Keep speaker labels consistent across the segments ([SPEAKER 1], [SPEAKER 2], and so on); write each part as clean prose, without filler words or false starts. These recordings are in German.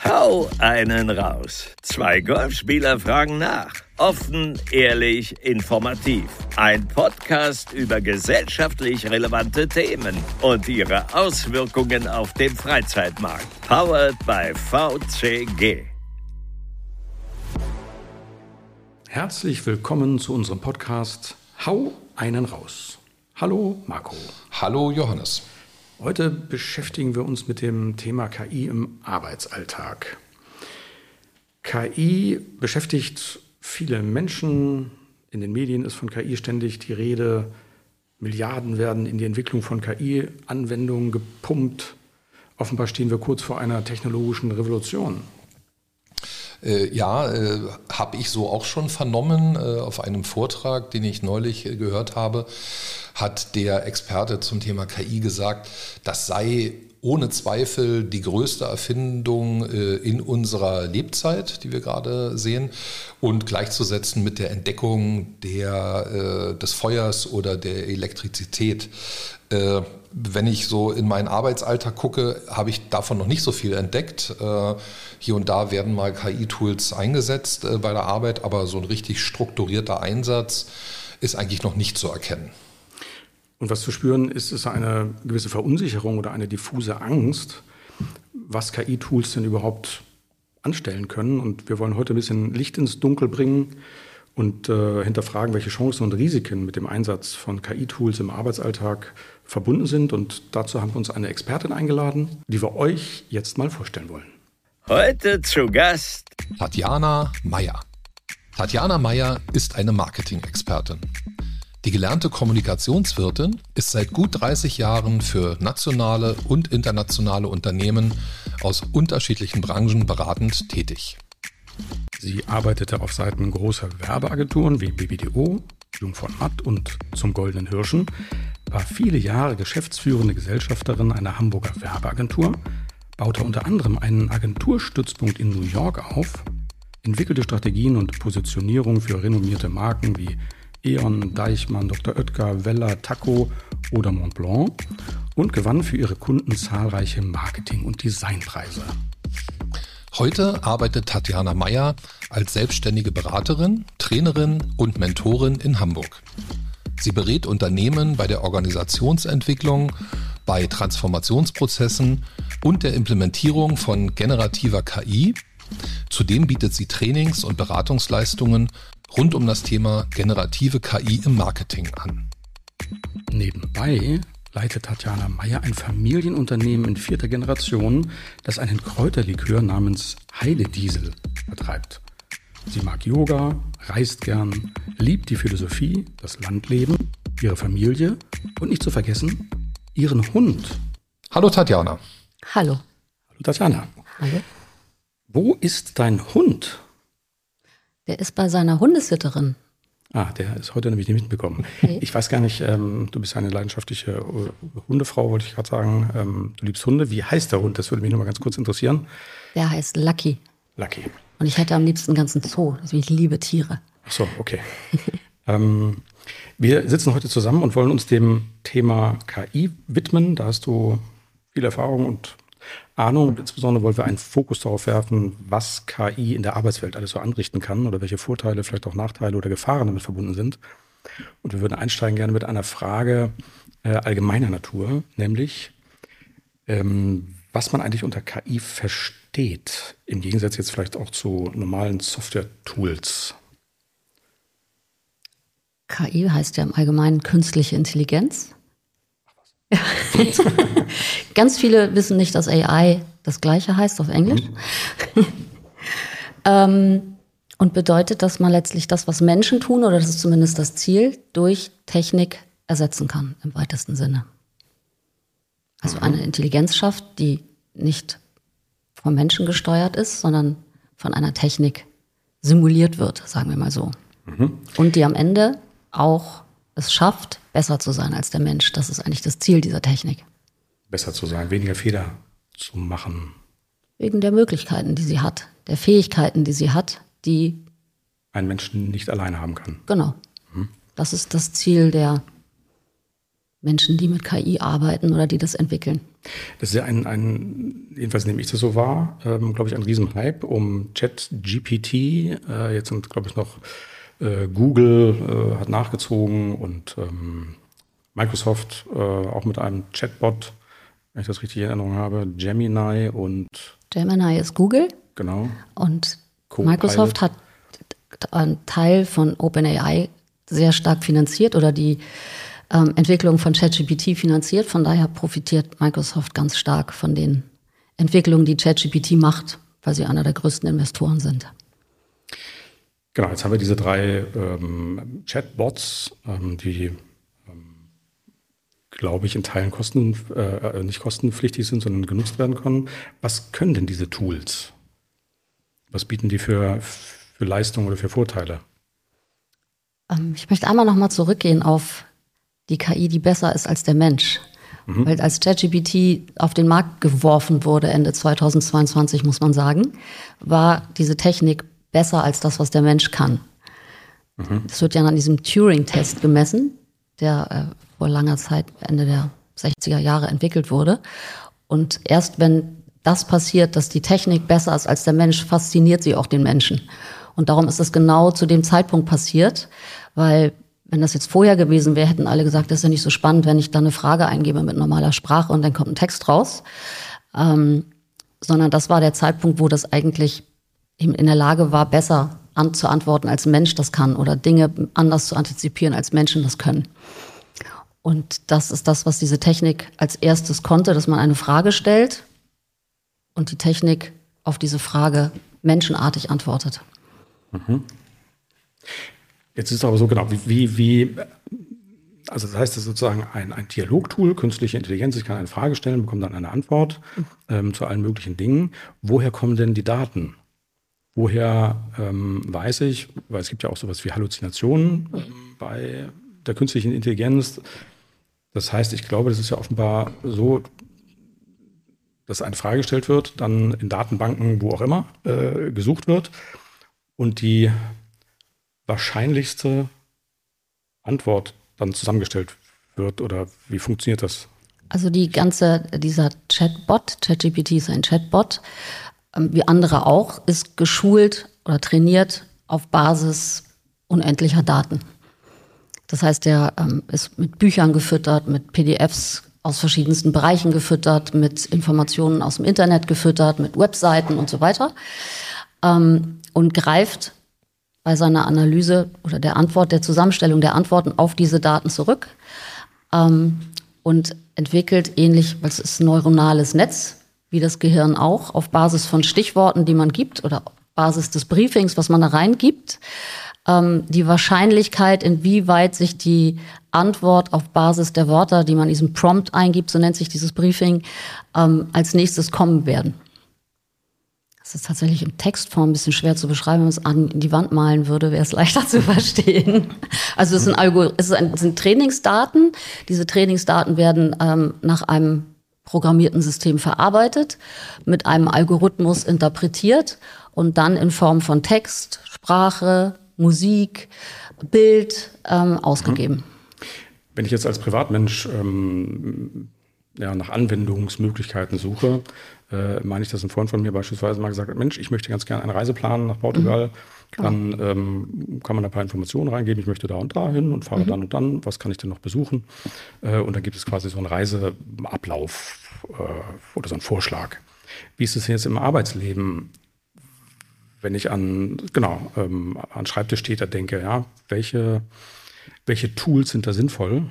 [SPEAKER 1] Hau einen raus. Zwei Golfspieler fragen nach. Offen, ehrlich, informativ. Ein Podcast über gesellschaftlich relevante Themen und ihre Auswirkungen auf den Freizeitmarkt. Powered by VCG.
[SPEAKER 2] Herzlich willkommen zu unserem Podcast Hau einen raus. Hallo Marco.
[SPEAKER 3] Hallo Johannes.
[SPEAKER 2] Heute beschäftigen wir uns mit dem Thema KI im Arbeitsalltag. KI beschäftigt viele Menschen. In den Medien ist von KI ständig die Rede. Milliarden werden in die Entwicklung von KI-Anwendungen gepumpt. Offenbar stehen wir kurz vor einer technologischen Revolution.
[SPEAKER 3] Habe ich so auch schon vernommen. Auf einem Vortrag, den ich neulich gehört habe, hat der Experte zum Thema KI gesagt, das sei ohne Zweifel die größte Erfindung in unserer Lebzeit, die wir gerade sehen, und gleichzusetzen mit der Entdeckung des Feuers oder der Elektrizität. Wenn ich so in meinen Arbeitsalltag gucke, habe ich davon noch nicht so viel entdeckt. Hier und da werden mal KI-Tools eingesetzt bei der Arbeit, aber so ein richtig strukturierter Einsatz ist eigentlich noch nicht zu erkennen.
[SPEAKER 2] Und was zu spüren ist, ist eine gewisse Verunsicherung oder eine diffuse Angst, was KI-Tools denn überhaupt anstellen können. Und wir wollen heute ein bisschen Licht ins Dunkel bringen und hinterfragen, welche Chancen und Risiken mit dem Einsatz von KI-Tools im Arbeitsalltag verbunden sind. Und dazu haben wir uns eine Expertin eingeladen, die wir euch jetzt mal vorstellen wollen.
[SPEAKER 1] Heute zu Gast
[SPEAKER 3] Tatjana Meyer. Tatjana Meyer ist eine Marketing-Expertin. Die gelernte Kommunikationswirtin ist seit gut 30 Jahren für nationale und internationale Unternehmen aus unterschiedlichen Branchen beratend tätig.
[SPEAKER 2] Sie arbeitete auf Seiten großer Werbeagenturen wie BBDO, Jung von Matt und zum Goldenen Hirschen, war viele Jahre geschäftsführende Gesellschafterin einer Hamburger Werbeagentur, baute unter anderem einen Agenturstützpunkt in New York auf, entwickelte Strategien und Positionierung für renommierte Marken wie E.ON, Deichmann, Dr. Oetker, Weller, Taco oder Montblanc und gewann für ihre Kunden zahlreiche Marketing- und Designpreise.
[SPEAKER 3] Heute arbeitet Tatjana Meyer als selbstständige Beraterin, Trainerin und Mentorin in Hamburg. Sie berät Unternehmen bei der Organisationsentwicklung, bei Transformationsprozessen und der Implementierung von generativer KI. Zudem bietet sie Trainings- und Beratungsleistungen rund um das Thema generative KI im Marketing an.
[SPEAKER 2] Nebenbei leitet Tatjana Meyer ein Familienunternehmen in 4. Generation, das einen Kräuterlikör namens Heidediesel vertreibt. Sie mag Yoga, reist gern, liebt die Philosophie, das Landleben, ihre Familie und nicht zu vergessen, ihren Hund.
[SPEAKER 3] Hallo Tatjana.
[SPEAKER 4] Hallo.
[SPEAKER 2] Hallo Tatjana.
[SPEAKER 4] Hallo.
[SPEAKER 2] Wo ist dein Hund?
[SPEAKER 4] Der ist bei seiner Hundesitterin.
[SPEAKER 2] Der ist heute nämlich nicht mitbekommen.
[SPEAKER 4] Okay.
[SPEAKER 2] Ich weiß gar nicht, du bist eine leidenschaftliche Hundefrau, wollte ich gerade sagen. Du liebst Hunde. Wie heißt der Hund? Das würde mich noch mal ganz kurz interessieren.
[SPEAKER 4] Der heißt Lucky.
[SPEAKER 2] Lucky.
[SPEAKER 4] Und ich hätte am liebsten einen ganzen Zoo. Also ich liebe Tiere.
[SPEAKER 2] Ach so, okay. Wir sitzen heute zusammen und wollen uns dem Thema KI widmen. Da hast du viel Erfahrung und Ahnung. Und insbesondere wollen wir einen Fokus darauf werfen, was KI in der Arbeitswelt alles so anrichten kann oder welche Vorteile, vielleicht auch Nachteile oder Gefahren damit verbunden sind. Und wir würden einsteigen gerne mit einer Frage allgemeiner Natur, nämlich was man eigentlich unter KI versteht, im Gegensatz jetzt vielleicht auch zu normalen Software-Tools.
[SPEAKER 4] KI heißt ja im Allgemeinen künstliche Intelligenz. Ja. Ganz viele wissen nicht, dass AI das Gleiche heißt auf Englisch. Und bedeutet, dass man letztlich das, was Menschen tun, oder das ist zumindest das Ziel, durch Technik ersetzen kann, im weitesten Sinne. Also eine Intelligenz schafft, die nicht vom Menschen gesteuert ist, sondern von einer Technik simuliert wird, sagen wir mal so. Und die am Ende auch es schafft, besser zu sein als der Mensch. Das ist eigentlich das Ziel dieser Technik.
[SPEAKER 2] Besser zu sein, weniger Fehler zu machen.
[SPEAKER 4] Wegen der Möglichkeiten, die sie hat, der Fähigkeiten, die sie hat, die
[SPEAKER 2] ein Mensch nicht alleine haben kann.
[SPEAKER 4] Genau. Das ist das Ziel der Menschen, die mit KI arbeiten oder die das entwickeln.
[SPEAKER 2] Das ist ja ein jedenfalls nehme ich das so wahr, glaube ich, ein Riesenhype um ChatGPT. Jetzt sind, glaube ich, noch Google hat nachgezogen und Microsoft auch mit einem Chatbot, wenn ich das richtig in Erinnerung habe, Gemini
[SPEAKER 4] ist Google.
[SPEAKER 2] Genau.
[SPEAKER 4] Und
[SPEAKER 2] Copilot.
[SPEAKER 4] Microsoft hat einen Teil von OpenAI sehr stark finanziert oder die Entwicklung von ChatGPT finanziert. Von daher profitiert Microsoft ganz stark von den Entwicklungen, die ChatGPT macht, weil sie einer der größten Investoren sind.
[SPEAKER 2] Genau, jetzt haben wir diese 3 Chatbots, die, glaube ich, in Teilen nicht kostenpflichtig sind, sondern genutzt werden können. Was können denn diese Tools? Was bieten die für Leistungen oder für Vorteile?
[SPEAKER 4] Ich möchte einmal nochmal zurückgehen auf die KI, die besser ist als der Mensch. Weil als ChatGPT auf den Markt geworfen wurde, Ende 2022, muss man sagen, war diese Technik besser als das, was der Mensch kann. Das wird ja an diesem Turing-Test gemessen, der vor langer Zeit, Ende der 60er Jahre, entwickelt wurde. Und erst wenn das passiert, dass die Technik besser ist als der Mensch, fasziniert sie auch den Menschen. Und darum ist es genau zu dem Zeitpunkt passiert, weil wenn das jetzt vorher gewesen wäre, hätten alle gesagt, das ist ja nicht so spannend, wenn ich da eine Frage eingebe mit normaler Sprache und dann kommt ein Text raus. Sondern das war der Zeitpunkt, wo das eigentlich eben in der Lage war, besser zu antworten, als ein Mensch das kann oder Dinge anders zu antizipieren, als Menschen das können. Und das ist das, was diese Technik als erstes konnte, dass man eine Frage stellt und die Technik auf diese Frage menschenartig antwortet.
[SPEAKER 2] Jetzt ist es aber so, genau, also das heißt, es ist sozusagen ein Dialogtool, künstliche Intelligenz, ich kann eine Frage stellen, bekomme dann eine Antwort zu allen möglichen Dingen. Woher kommen denn die Daten? Woher weiß ich, weil es gibt ja auch sowas wie Halluzinationen bei der künstlichen Intelligenz. Das heißt, ich glaube, das ist ja offenbar so, dass eine Frage gestellt wird, dann in Datenbanken, wo auch immer, gesucht wird und die wahrscheinlichste Antwort dann zusammengestellt wird, oder wie funktioniert das?
[SPEAKER 4] Also dieser Chatbot, ChatGPT ist ein Chatbot, wie andere auch, ist geschult oder trainiert auf Basis unendlicher Daten. Das heißt, der ist mit Büchern gefüttert, mit PDFs aus verschiedensten Bereichen gefüttert, mit Informationen aus dem Internet gefüttert, mit Webseiten und so weiter, und greift bei seiner Analyse oder der Zusammenstellung der Antworten auf diese Daten zurück und entwickelt ähnlich, weil es ist ein neuronales Netz, wie das Gehirn auch, auf Basis von Stichworten, die man gibt oder auf Basis des Briefings, was man da reingibt, die Wahrscheinlichkeit, inwieweit sich die Antwort auf Basis der Wörter, die man in diesem Prompt eingibt, so nennt sich dieses Briefing, als nächstes kommen werden. Das ist tatsächlich in Textform ein bisschen schwer zu beschreiben. Wenn man es an die Wand malen würde, wäre es leichter zu verstehen. Also es sind Trainingsdaten. Diese Trainingsdaten werden nach einem programmierten System verarbeitet, mit einem Algorithmus interpretiert und dann in Form von Text, Sprache, Musik, Bild ausgegeben.
[SPEAKER 2] Wenn ich jetzt als Privatmensch nach Anwendungsmöglichkeiten suche, meine ich, dass ein Freund von mir beispielsweise mal gesagt hat, Mensch, ich möchte ganz gerne eine Reise planen nach Portugal. Dann kann man da ein paar Informationen reingeben, ich möchte da und da hin und fahre dann und dann, was kann ich denn noch besuchen? Und dann gibt es quasi so einen Reiseablauf oder so einen Vorschlag. Wie ist es jetzt im Arbeitsleben, wenn ich an Schreibtischtäter denke, ja, welche Tools sind da sinnvoll?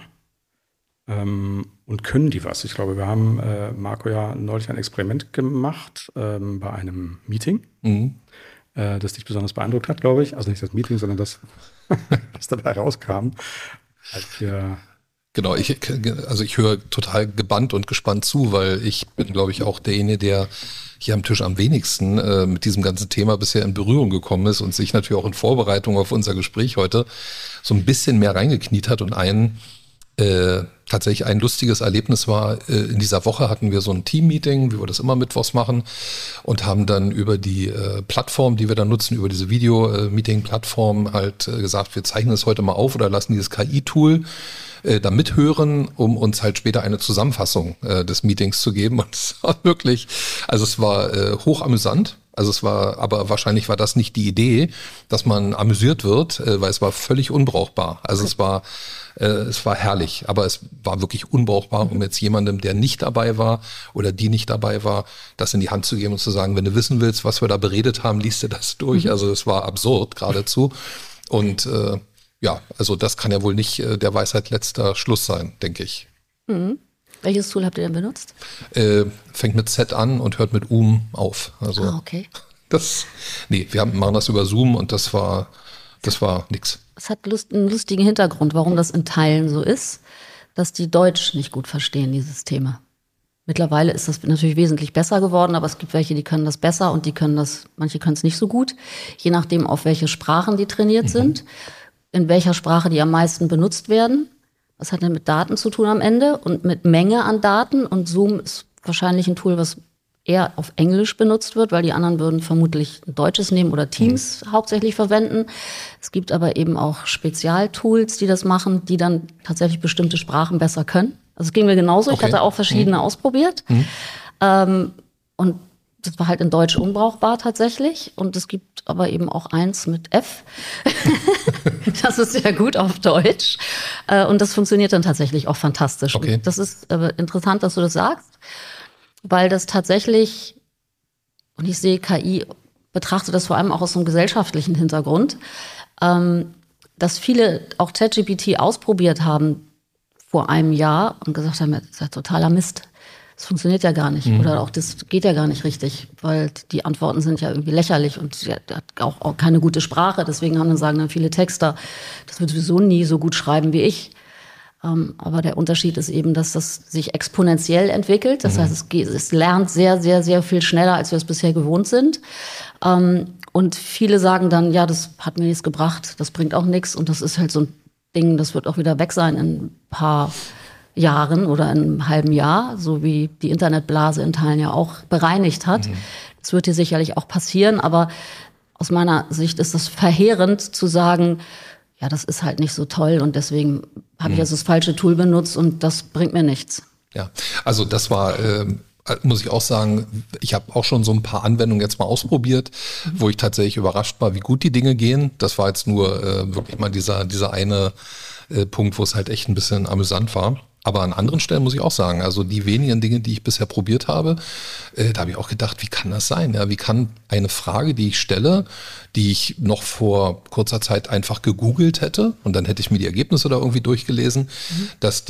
[SPEAKER 2] Und können die was? Ich glaube, wir haben, Marco, ja neulich ein Experiment gemacht bei einem Meeting, das dich besonders beeindruckt hat, glaube ich. Also nicht das Meeting, sondern das, was dabei rauskam.
[SPEAKER 3] Genau, ich höre total gebannt und gespannt zu, weil ich bin, glaube ich, auch derjenige, der hier am Tisch am wenigsten mit diesem ganzen Thema bisher in Berührung gekommen ist und sich natürlich auch in Vorbereitung auf unser Gespräch heute so ein bisschen mehr reingekniet hat. Und tatsächlich ein lustiges Erlebnis war, in dieser Woche hatten wir so ein Team-Meeting, wie wir das immer mittwochs machen, und haben dann über die Plattform, die wir dann nutzen, über diese Video-Meeting-Plattform halt gesagt, wir zeichnen es heute mal auf oder lassen dieses KI-Tool da mithören, um uns halt später eine Zusammenfassung des Meetings zu geben. Und es war wirklich, also es war hochamüsant. Also es war, aber wahrscheinlich war das nicht die Idee, dass man amüsiert wird, weil es war völlig unbrauchbar. Also es war herrlich, aber es war wirklich unbrauchbar, um jetzt jemandem, der nicht dabei war oder die nicht dabei war, das in die Hand zu geben und zu sagen, wenn du wissen willst, was wir da beredet haben, liest dir das durch. Also es war absurd geradezu. Und also das kann ja wohl nicht der Weisheit letzter Schluss sein, denke ich.
[SPEAKER 4] Mhm. Welches Tool habt ihr denn benutzt?
[SPEAKER 3] Fängt mit Z an und hört mit auf. Also
[SPEAKER 4] okay.
[SPEAKER 3] Wir machen das über Zoom und das war nix.
[SPEAKER 4] Es hat einen lustigen Hintergrund, warum das in Teilen so ist, dass die Deutsch nicht gut verstehen, dieses Thema. Mittlerweile ist das natürlich wesentlich besser geworden, aber es gibt welche, die können das besser und manche können es nicht so gut, je nachdem, auf welche Sprachen die trainiert sind, in welcher Sprache die am meisten benutzt werden. Das hat dann mit Daten zu tun am Ende und mit Menge an Daten. Und Zoom ist wahrscheinlich ein Tool, was eher auf Englisch benutzt wird, weil die anderen würden vermutlich ein deutsches nehmen oder Teams hauptsächlich verwenden. Es gibt aber eben auch Spezialtools, die das machen, die dann tatsächlich bestimmte Sprachen besser können. Also es ging mir genauso. Okay. Ich hatte auch verschiedene ausprobiert. Und das war halt in Deutsch unbrauchbar tatsächlich. Und es gibt aber eben auch eins mit F. Das ist sehr gut auf Deutsch. Und das funktioniert dann tatsächlich auch fantastisch.
[SPEAKER 3] Okay.
[SPEAKER 4] Und das ist interessant, dass du das sagst, weil das tatsächlich, und ich sehe KI, betrachte das vor allem auch aus so einem gesellschaftlichen Hintergrund, dass viele auch ChatGPT ausprobiert haben vor einem Jahr und gesagt haben, das ist ja totaler Mist. Das funktioniert ja gar nicht oder auch das geht ja gar nicht richtig, weil die Antworten sind ja irgendwie lächerlich und sie hat auch keine gute Sprache. Deswegen sagen dann viele Texter, das wird sowieso nie so gut schreiben wie ich. Aber der Unterschied ist eben, dass das sich exponentiell entwickelt. Das heißt, es lernt sehr, sehr, sehr viel schneller, als wir es bisher gewohnt sind. Und viele sagen dann, ja, das hat mir nichts gebracht, das bringt auch nichts. Und das ist halt so ein Ding, das wird auch wieder weg sein in ein paar Jahren oder in einem halben Jahr, so wie die Internetblase in Teilen ja auch bereinigt hat. Das wird hier sicherlich auch passieren, aber aus meiner Sicht ist das verheerend zu sagen, ja, das ist halt nicht so toll und deswegen habe ich jetzt das falsche Tool benutzt und das bringt mir nichts.
[SPEAKER 3] Ja, also das war, muss ich auch sagen, ich habe auch schon so ein paar Anwendungen jetzt mal ausprobiert, wo ich tatsächlich überrascht war, wie gut die Dinge gehen. Das war jetzt nur wirklich mal dieser eine Punkt, wo es halt echt ein bisschen amüsant war. Aber an anderen Stellen muss ich auch sagen, also die wenigen Dinge, die ich bisher probiert habe, da habe ich auch gedacht, wie kann das sein? Ja, wie kann eine Frage, die ich stelle, die ich noch vor kurzer Zeit einfach gegoogelt hätte und dann hätte ich mir die Ergebnisse da irgendwie durchgelesen, dass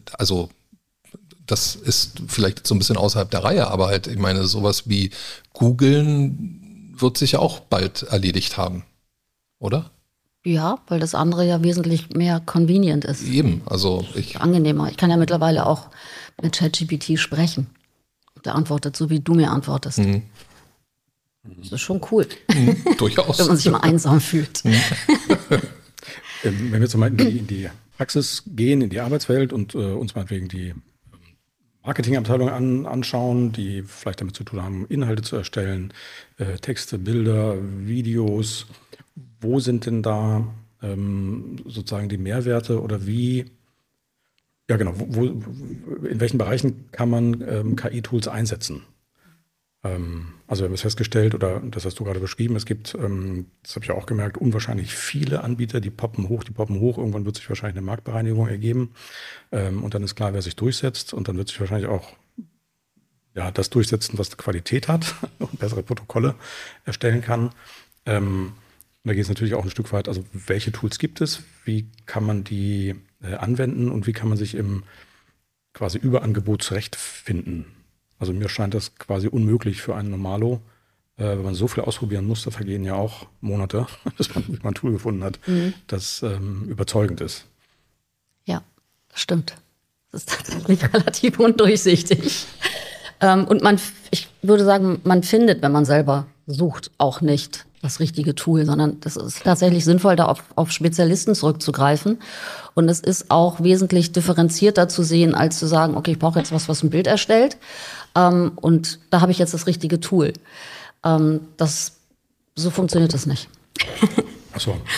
[SPEAKER 3] das ist vielleicht so ein bisschen außerhalb der Reihe, aber halt, ich meine, sowas wie googeln wird sich ja auch bald erledigt haben, oder?
[SPEAKER 4] Ja, weil das andere ja wesentlich mehr convenient ist.
[SPEAKER 3] Eben, also
[SPEAKER 4] angenehmer. Ich kann ja mittlerweile auch mit ChatGPT sprechen. Der antwortet so, wie du mir antwortest. Das ist schon cool.
[SPEAKER 3] Durchaus.
[SPEAKER 4] Wenn man sich mal einsam fühlt.
[SPEAKER 2] Wenn wir jetzt mal in die Praxis gehen, in die Arbeitswelt und uns meinetwegen die Marketingabteilung anschauen, die vielleicht damit zu tun haben, Inhalte zu erstellen, Texte, Bilder, Videos. Wo sind denn da sozusagen die Mehrwerte oder wie, ja genau, in welchen Bereichen kann man KI-Tools einsetzen? Also wir haben es festgestellt, oder das hast du gerade beschrieben, es gibt, das habe ich auch gemerkt, unwahrscheinlich viele Anbieter, die poppen hoch, irgendwann wird sich wahrscheinlich eine Marktbereinigung ergeben und dann ist klar, wer sich durchsetzt und dann wird sich wahrscheinlich auch das durchsetzen, was Qualität hat und bessere Protokolle erstellen kann. Und da geht es natürlich auch ein Stück weit, also welche Tools gibt es, wie kann man die anwenden und wie kann man sich im quasi Überangebot zurechtfinden. Also mir scheint das quasi unmöglich für einen Normalo, wenn man so viel ausprobieren muss, da vergehen ja auch Monate, bis man ein Tool gefunden hat, das überzeugend ist.
[SPEAKER 4] Ja, das stimmt. Das ist tatsächlich relativ undurchsichtig. Und ich würde sagen, man findet, wenn man selber sucht, auch nicht das richtige Tool, sondern das ist tatsächlich sinnvoll, da auf Spezialisten zurückzugreifen. Und es ist auch wesentlich differenzierter zu sehen, als zu sagen, okay, ich brauche jetzt was ein Bild erstellt. Und da habe ich jetzt das richtige Tool. So funktioniert das nicht.
[SPEAKER 2] Ach so.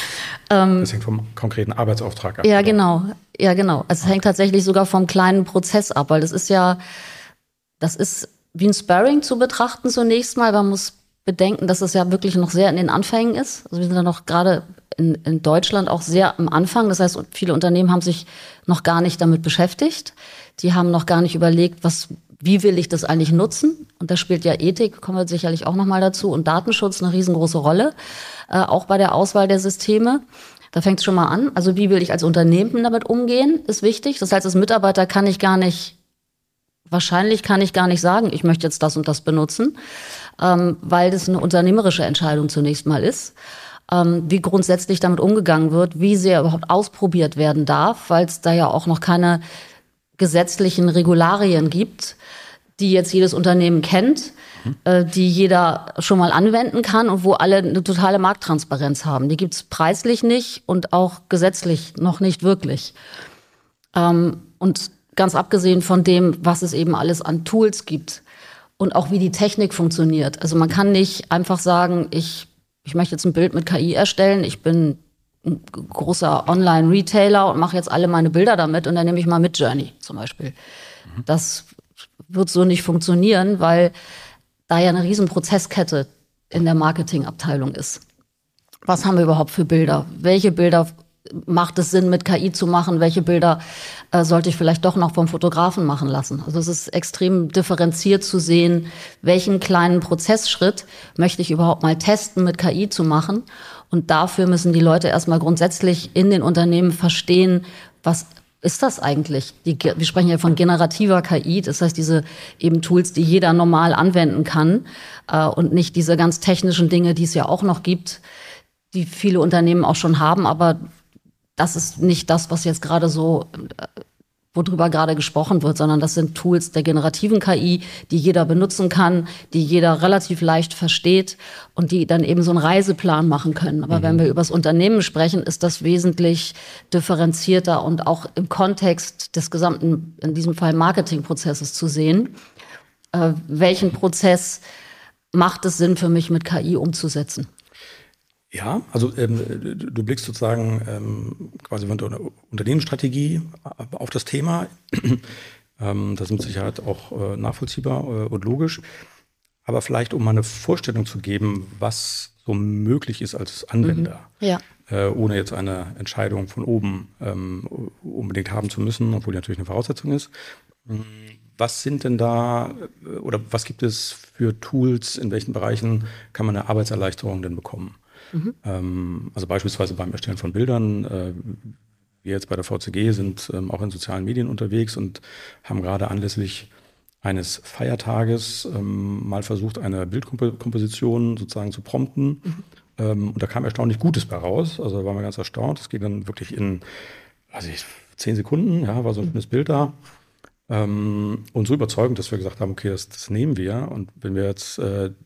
[SPEAKER 2] Das hängt vom konkreten Arbeitsauftrag ab.
[SPEAKER 4] Ja, genau. Ja, genau. Also es hängt tatsächlich sogar vom kleinen Prozess ab, weil das ist wie ein Sparring zu betrachten zunächst mal. Man muss bedenken, dass es ja wirklich noch sehr in den Anfängen ist. Also wir sind ja noch gerade in Deutschland auch sehr am Anfang. Das heißt, viele Unternehmen haben sich noch gar nicht damit beschäftigt. Die haben noch gar nicht überlegt, wie will ich das eigentlich nutzen? Und da spielt ja Ethik, kommen wir sicherlich auch nochmal dazu, und Datenschutz eine riesengroße Rolle, auch bei der Auswahl der Systeme. Da fängt es schon mal an. Also wie will ich als Unternehmen damit umgehen, ist wichtig. Das heißt, als Mitarbeiter kann ich gar nicht sagen, ich möchte jetzt das und das benutzen, weil das eine unternehmerische Entscheidung zunächst mal ist. Wie grundsätzlich damit umgegangen wird, wie sehr überhaupt ausprobiert werden darf, weil es da ja auch noch keine gesetzlichen Regularien gibt, die jetzt jedes Unternehmen kennt, die jeder schon mal anwenden kann und wo alle eine totale Markttransparenz haben. Die gibt es preislich nicht und auch gesetzlich noch nicht wirklich. Und ganz abgesehen von dem, was es eben alles an Tools gibt und auch wie die Technik funktioniert. Also man kann nicht einfach sagen, ich möchte jetzt ein Bild mit KI erstellen, ich bin ein großer Online-Retailer und mache jetzt alle meine Bilder damit und dann nehme ich mal Midjourney zum Beispiel. Das wird so nicht funktionieren, weil da ja eine riesen Prozesskette in der Marketingabteilung ist. Was haben wir überhaupt für Bilder? Welche Bilder macht es Sinn, mit KI zu machen? Welche Bilder sollte ich vielleicht doch noch vom Fotografen machen lassen? Also es ist extrem differenziert zu sehen, welchen kleinen Prozessschritt möchte ich überhaupt mal testen, mit KI zu machen. Und dafür müssen die Leute erstmal grundsätzlich in den Unternehmen verstehen, was ist das eigentlich? Wir sprechen ja von generativer KI, das heißt diese eben Tools, die jeder normal anwenden kann und nicht diese ganz technischen Dinge, die es ja auch noch gibt, die viele Unternehmen auch schon haben, aber das ist nicht das, was jetzt gerade so, worüber gerade gesprochen wird, sondern das sind Tools der generativen KI, die jeder benutzen kann, die jeder relativ leicht versteht und die dann eben so einen Reiseplan machen können. Aber wenn wir über das Unternehmen sprechen, ist das wesentlich differenzierter und auch im Kontext des gesamten, in diesem Fall Marketingprozesses zu sehen. Welchen Prozess macht es Sinn für mich, mit KI umzusetzen?
[SPEAKER 2] Ja, also du blickst sozusagen quasi von der Unternehmensstrategie auf das Thema. Das ist mit Sicherheit auch nachvollziehbar und logisch. Aber vielleicht, um mal eine Vorstellung zu geben, was so möglich ist als Anwender, ohne jetzt eine Entscheidung von oben unbedingt haben zu müssen, obwohl die natürlich eine Voraussetzung ist. Was sind denn da oder was gibt es für Tools, in welchen Bereichen kann man eine Arbeitserleichterung denn bekommen? Also beispielsweise beim Erstellen von Bildern. Wir jetzt bei der VCG sind auch in sozialen Medien unterwegs und haben gerade anlässlich eines Feiertages mal versucht, eine Bildkomposition sozusagen zu prompten. Und da kam erstaunlich Gutes bei raus. Also da waren wir ganz erstaunt. Es geht dann wirklich in 10 Sekunden, ja, war so ein schönes Bild da. Und so überzeugend, dass wir gesagt haben, okay, das nehmen wir. Und wenn wir jetzt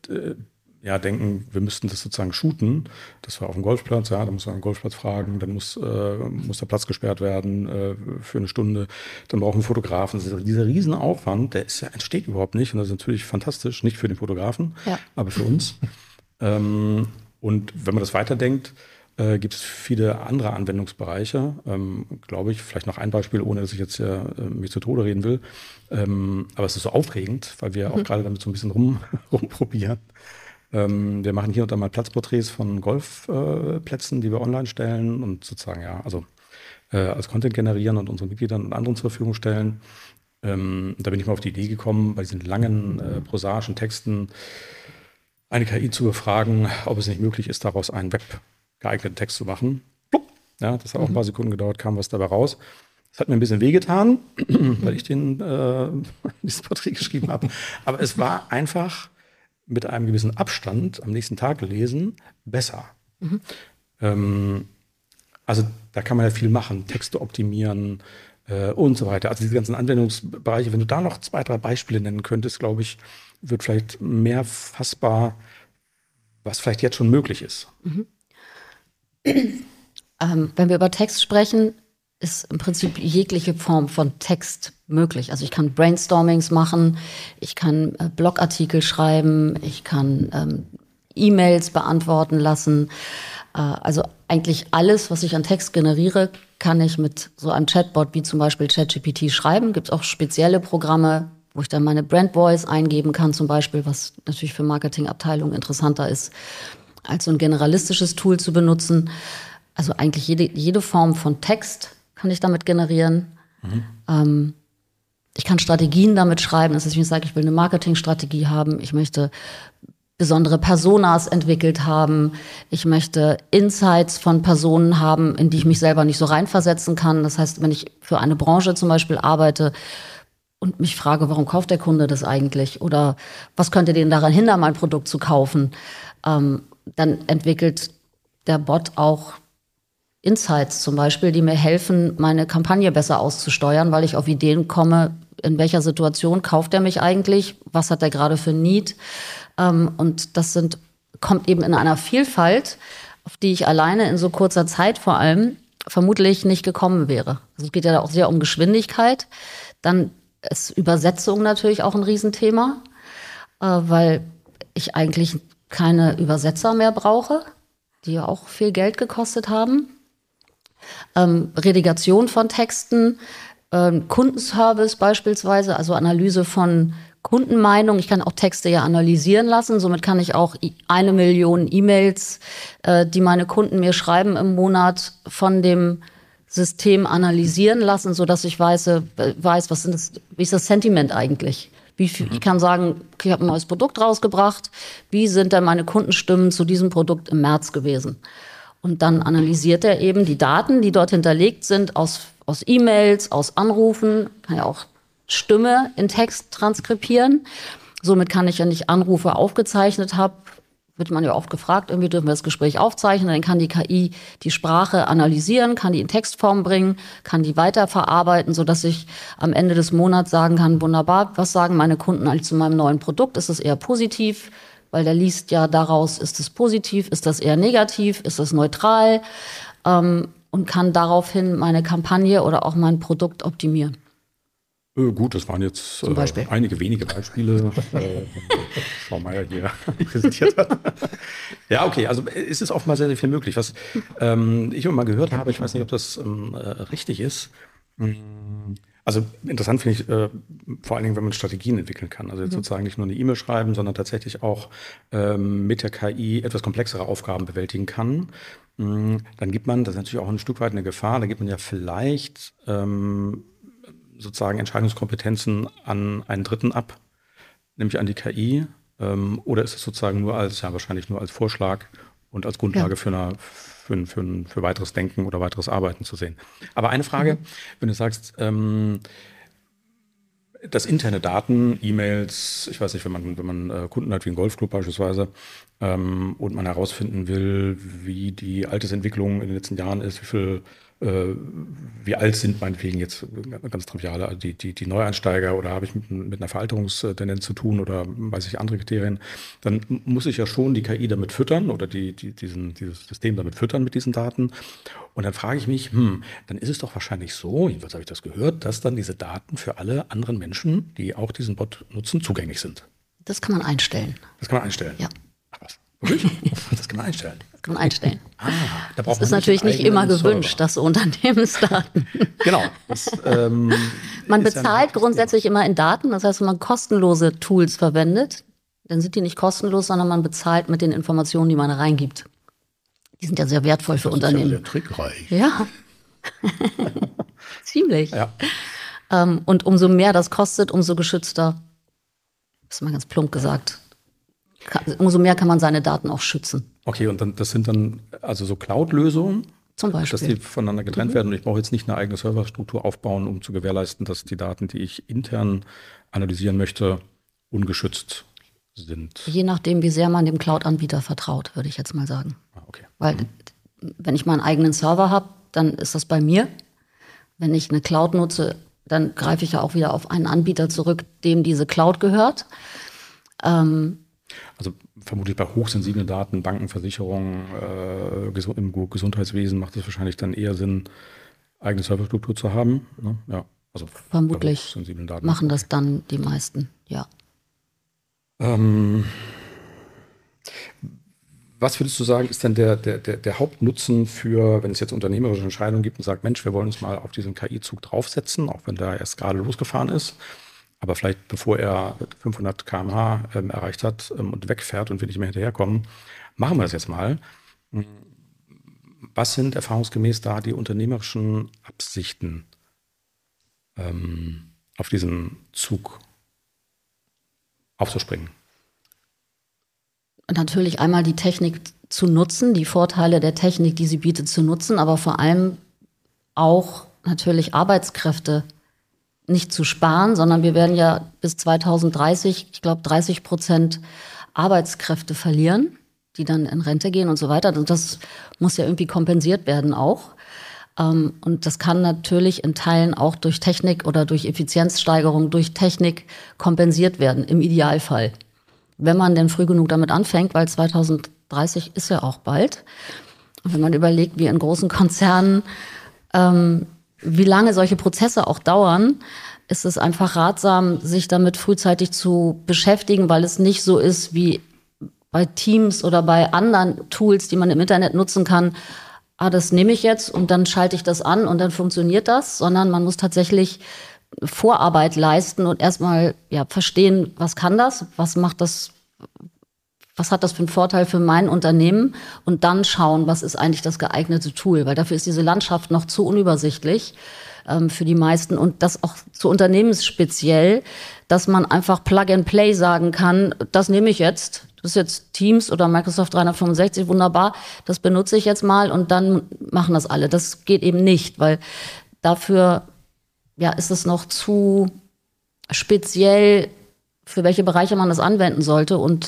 [SPEAKER 2] denken, wir müssten das sozusagen shooten, das war auf dem Golfplatz, ja, da muss man einen Golfplatz fragen, dann muss der Platz gesperrt werden für eine Stunde, dann brauchen wir Fotografen. Dieser Riesenaufwand, der entsteht überhaupt nicht und das ist natürlich fantastisch, nicht für den Fotografen, aber für uns. Und wenn man das weiterdenkt, gibt es viele andere Anwendungsbereiche, glaube ich, vielleicht noch ein Beispiel, ohne dass ich jetzt mich zu Tode reden will, aber es ist so aufregend, weil wir auch gerade damit so ein bisschen rumprobieren. Wir machen hier und da mal Platzporträts von Golfplätzen, die wir online stellen und sozusagen, als Content generieren und unseren Mitgliedern und anderen zur Verfügung stellen. Da bin ich mal auf die Idee gekommen, bei diesen langen prosaischen Texten eine KI zu befragen, ob es nicht möglich ist, daraus einen webgeeigneten Text zu machen. Ja, das hat auch ein paar Sekunden gedauert, kam was dabei raus. Das hat mir ein bisschen wehgetan, weil ich dieses Porträt geschrieben habe. Aber es war einfach mit einem gewissen Abstand am nächsten Tag gelesen, besser. Also da kann man ja viel machen, Texte optimieren und so weiter. Also diese ganzen Anwendungsbereiche, wenn du da noch 2, 3 Beispiele nennen könntest, glaube ich, wird vielleicht mehr fassbar, was vielleicht jetzt schon möglich ist.
[SPEAKER 4] Wenn wir über Text sprechen, ist im Prinzip jegliche Form von Text möglich. Also ich kann Brainstormings machen, ich kann Blogartikel schreiben, ich kann E-Mails beantworten lassen. Also eigentlich alles, was ich an Text generiere, kann ich mit so einem Chatbot wie zum Beispiel ChatGPT schreiben. Gibt es auch spezielle Programme, wo ich dann meine Brand Voice eingeben kann zum Beispiel, was natürlich für Marketingabteilungen interessanter ist, als so ein generalistisches Tool zu benutzen. Also eigentlich jede Form von Text kann ich damit generieren. Ich kann Strategien damit schreiben. Das ist, wenn ich sage, ich will eine Marketingstrategie haben, ich möchte besondere Personas entwickelt haben. Ich möchte Insights von Personen haben, in die ich mich selber nicht so reinversetzen kann. Das heißt, wenn ich für eine Branche zum Beispiel arbeite und mich frage, warum kauft der Kunde das eigentlich? Oder was könnte den daran hindern, mein Produkt zu kaufen? Dann entwickelt der Bot auch Insights zum Beispiel, die mir helfen, meine Kampagne besser auszusteuern, weil ich auf Ideen komme, in welcher Situation kauft er mich eigentlich? Was hat er gerade für Need? Und das kommt eben in einer Vielfalt, auf die ich alleine in so kurzer Zeit vor allem vermutlich nicht gekommen wäre. Also es geht ja auch sehr um Geschwindigkeit. Dann ist Übersetzung natürlich auch ein Riesenthema, weil ich eigentlich keine Übersetzer mehr brauche, die ja auch viel Geld gekostet haben. Redigation von Texten, Kundenservice beispielsweise, also Analyse von Kundenmeinung. Ich kann auch Texte ja analysieren lassen. Somit kann ich auch 1 Million E-Mails, die meine Kunden mir schreiben im Monat, von dem System analysieren lassen, sodass ich weiß, wie ist das Sentiment eigentlich? Ich kann sagen, okay, ich habe ein neues Produkt rausgebracht. Wie sind denn meine Kundenstimmen zu diesem Produkt im März gewesen? Und dann analysiert er eben die Daten, die dort hinterlegt sind, aus E-Mails, aus Anrufen, kann ja auch Stimme in Text transkribieren. Somit kann ich, wenn ich Anrufe aufgezeichnet habe, wird man ja oft gefragt, irgendwie dürfen wir das Gespräch aufzeichnen, dann kann die KI die Sprache analysieren, kann die in Textform bringen, kann die weiterverarbeiten, sodass ich am Ende des Monats sagen kann, wunderbar, was sagen meine Kunden eigentlich zu meinem neuen Produkt? Ist es eher positiv? Weil der liest ja daraus, ist es positiv, ist das eher negativ, ist das neutral? Und kann daraufhin meine Kampagne oder auch mein Produkt optimieren.
[SPEAKER 2] Gut, das waren jetzt einige wenige Beispiele, Frau Meier hier präsentiert hat. Ja, okay, also es ist oftmals sehr, sehr viel möglich. Was ich immer mal gehört habe, ich weiß nicht, ob das richtig ist. Also interessant finde ich vor allen Dingen, wenn man Strategien entwickeln kann. Also jetzt sozusagen nicht nur eine E-Mail schreiben, sondern tatsächlich auch mit der KI etwas komplexere Aufgaben bewältigen kann. Dann gibt man, das ist natürlich auch ein Stück weit eine Gefahr, da gibt man ja vielleicht sozusagen Entscheidungskompetenzen an einen Dritten ab, nämlich an die KI, oder ist es sozusagen wahrscheinlich nur als Vorschlag und als Grundlage für weiteres Denken oder weiteres Arbeiten zu sehen. Aber eine Frage, wenn du sagst, dass interne Daten, E-Mails, ich weiß nicht, wenn man Kunden hat wie ein Golfclub beispielsweise, und man herausfinden will, wie die Altersentwicklung in den letzten Jahren ist, wie alt sind meinetwegen jetzt ganz triviale, also die Neueinsteiger, oder habe ich mit einer Veralterungstendenz zu tun oder weiß ich andere Kriterien, dann muss ich ja schon die KI damit füttern oder dieses System damit füttern mit diesen Daten. Und dann frage ich mich, dann ist es doch wahrscheinlich so, jedenfalls habe ich das gehört, dass dann diese Daten für alle anderen Menschen, die auch diesen Bot nutzen, zugänglich sind.
[SPEAKER 4] Das kann man einstellen.
[SPEAKER 2] Das kann man einstellen?
[SPEAKER 4] Ja.
[SPEAKER 2] Ach was? Wirklich? Das kann man einstellen?
[SPEAKER 4] Das kann man einstellen.
[SPEAKER 2] Da braucht
[SPEAKER 4] das
[SPEAKER 2] man
[SPEAKER 4] ist natürlich nicht immer gewünscht, dass so Unternehmensdaten.
[SPEAKER 2] Genau.
[SPEAKER 4] Man bezahlt grundsätzlich immer in Daten. Das heißt, wenn man kostenlose Tools verwendet, dann sind die nicht kostenlos, sondern man bezahlt mit den Informationen, die man reingibt. Die sind ja sehr wertvoll für Unternehmen.
[SPEAKER 2] Das ist ja sehr trickreich.
[SPEAKER 4] Ja, ziemlich.
[SPEAKER 2] Ja.
[SPEAKER 4] Und umso mehr das kostet, umso geschützter, das ist mal ganz plump gesagt, umso mehr kann man seine Daten auch schützen.
[SPEAKER 2] Okay, und das sind dann also so Cloud-Lösungen,
[SPEAKER 4] zum Beispiel,
[SPEAKER 2] dass die voneinander getrennt werden. Und ich brauche jetzt nicht eine eigene Serverstruktur aufbauen, um zu gewährleisten, dass die Daten, die ich intern analysieren möchte, ungeschützt sind.
[SPEAKER 4] Je nachdem, wie sehr man dem Cloud-Anbieter vertraut, würde ich jetzt mal sagen.
[SPEAKER 2] Okay.
[SPEAKER 4] Weil wenn ich meinen eigenen Server habe, dann ist das bei mir. Wenn ich eine Cloud nutze, dann greife ich ja auch wieder auf einen Anbieter zurück, dem diese Cloud gehört.
[SPEAKER 2] Also vermutlich bei hochsensiblen Daten, Banken, Versicherungen, im Gesundheitswesen macht es wahrscheinlich dann eher Sinn, eigene Serverstruktur zu haben. Ne? Ja, also
[SPEAKER 4] vermutlich
[SPEAKER 2] bei hochsensiblen Daten
[SPEAKER 4] machen das dann die meisten, ja.
[SPEAKER 2] Was würdest du sagen, ist denn der Hauptnutzen für, wenn es jetzt unternehmerische Entscheidungen gibt und sagt, Mensch, wir wollen uns mal auf diesen KI-Zug draufsetzen, auch wenn der erst gerade losgefahren ist, aber vielleicht bevor er 500 km/h erreicht hat und wegfährt und wir nicht mehr hinterherkommen, machen wir das jetzt mal. Was sind erfahrungsgemäß da die unternehmerischen Absichten, auf diesen Zug aufzuspringen?
[SPEAKER 4] Natürlich einmal die Technik zu nutzen, die Vorteile der Technik, die sie bietet, zu nutzen, aber vor allem auch natürlich Arbeitskräfte nicht zu sparen, sondern wir werden ja bis 2030, ich glaube, 30% Arbeitskräfte verlieren, die dann in Rente gehen und so weiter. Und das muss ja irgendwie kompensiert werden auch. Und das kann natürlich in Teilen auch durch Technik oder durch Effizienzsteigerung, durch Technik kompensiert werden, im Idealfall. Wenn man denn früh genug damit anfängt, weil 2030 ist ja auch bald. Und wenn man überlegt, wie in großen Konzernen, wie lange solche Prozesse auch dauern, ist es einfach ratsam, sich damit frühzeitig zu beschäftigen, weil es nicht so ist wie bei Teams oder bei anderen Tools, die man im Internet nutzen kann. Das nehme ich jetzt und dann schalte ich das an und dann funktioniert das, sondern man muss tatsächlich Vorarbeit leisten und erstmal verstehen, was kann das, was macht das, was hat das für einen Vorteil für mein Unternehmen und dann schauen, was ist eigentlich das geeignete Tool, weil dafür ist diese Landschaft noch zu unübersichtlich für die meisten und das auch zu unternehmensspeziell, dass man einfach Plug and Play sagen kann, das nehme ich jetzt, das ist jetzt Teams oder Microsoft 365, wunderbar, das benutze ich jetzt mal und dann machen das alle. Das geht eben nicht, weil dafür ist es noch zu speziell, für welche Bereiche man das anwenden sollte. Und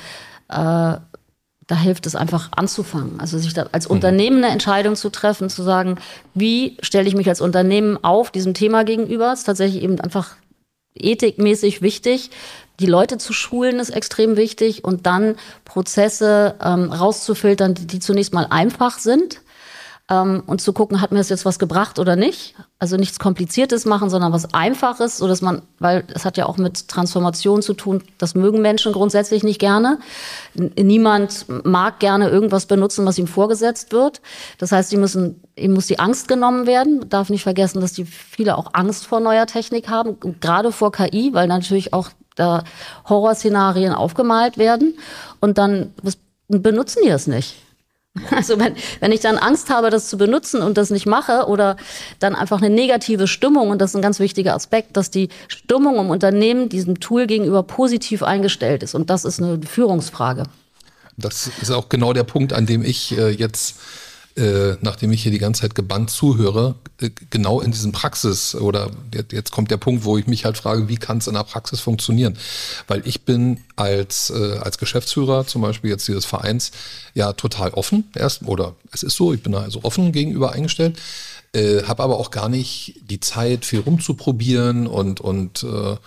[SPEAKER 4] da hilft es einfach anzufangen. Also sich da als Unternehmen eine Entscheidung zu treffen, zu sagen, wie stelle ich mich als Unternehmen auf diesem Thema gegenüber? Das ist tatsächlich eben einfach ethikmäßig wichtig. Die Leute zu schulen ist extrem wichtig und dann Prozesse rauszufiltern, die zunächst mal einfach sind. Und zu gucken, hat mir das jetzt was gebracht oder nicht. Also nichts Kompliziertes machen, sondern was Einfaches, so dass man, weil es hat ja auch mit Transformation zu tun, das mögen Menschen grundsätzlich nicht gerne. Niemand mag gerne irgendwas benutzen, was ihm vorgesetzt wird. Das heißt, ihm muss die Angst genommen werden. Man darf nicht vergessen, dass die viele auch Angst vor neuer Technik haben, gerade vor KI, weil natürlich auch da Horrorszenarien aufgemalt werden. Und dann benutzen die das nicht. Also wenn ich dann Angst habe, das zu benutzen und das nicht mache oder dann einfach eine negative Stimmung, und das ist ein ganz wichtiger Aspekt, dass die Stimmung im Unternehmen diesem Tool gegenüber positiv eingestellt ist. Und das ist eine Führungsfrage.
[SPEAKER 3] Das ist auch genau der Punkt, an dem ich jetzt, nachdem ich hier die ganze Zeit gebannt zuhöre, genau in diesem Praxis oder jetzt kommt der Punkt, wo ich mich halt frage, wie kann es in der Praxis funktionieren? Weil ich bin als Geschäftsführer zum Beispiel jetzt dieses Vereins ja total offen oder es ist so, ich bin da also offen gegenüber eingestellt, habe aber auch gar nicht die Zeit, viel rumzuprobieren und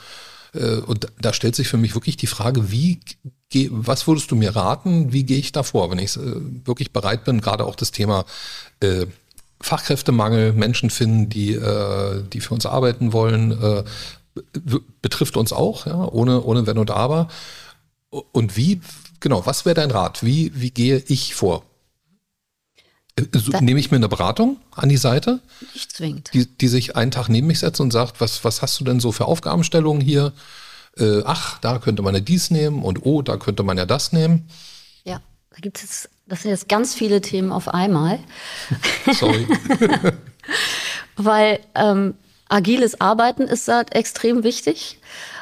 [SPEAKER 3] da stellt sich für mich wirklich die Frage, was würdest du mir raten, wie gehe ich da vor, wenn ich wirklich bereit bin, gerade auch das Thema Fachkräftemangel, Menschen finden, die für uns arbeiten wollen, betrifft uns auch, ja, ohne Wenn und Aber. Und was wäre dein Rat? Wie gehe ich vor? Nehme ich mir eine Beratung an die Seite?
[SPEAKER 4] Nicht zwingend.
[SPEAKER 3] Die sich einen Tag neben mich setzt und sagt, was hast du denn so für Aufgabenstellungen hier? Da könnte man ja dies nehmen und da könnte man ja das nehmen.
[SPEAKER 4] Ja, das sind jetzt ganz viele Themen auf einmal.
[SPEAKER 3] Sorry.
[SPEAKER 4] Weil agiles Arbeiten ist da extrem wichtig.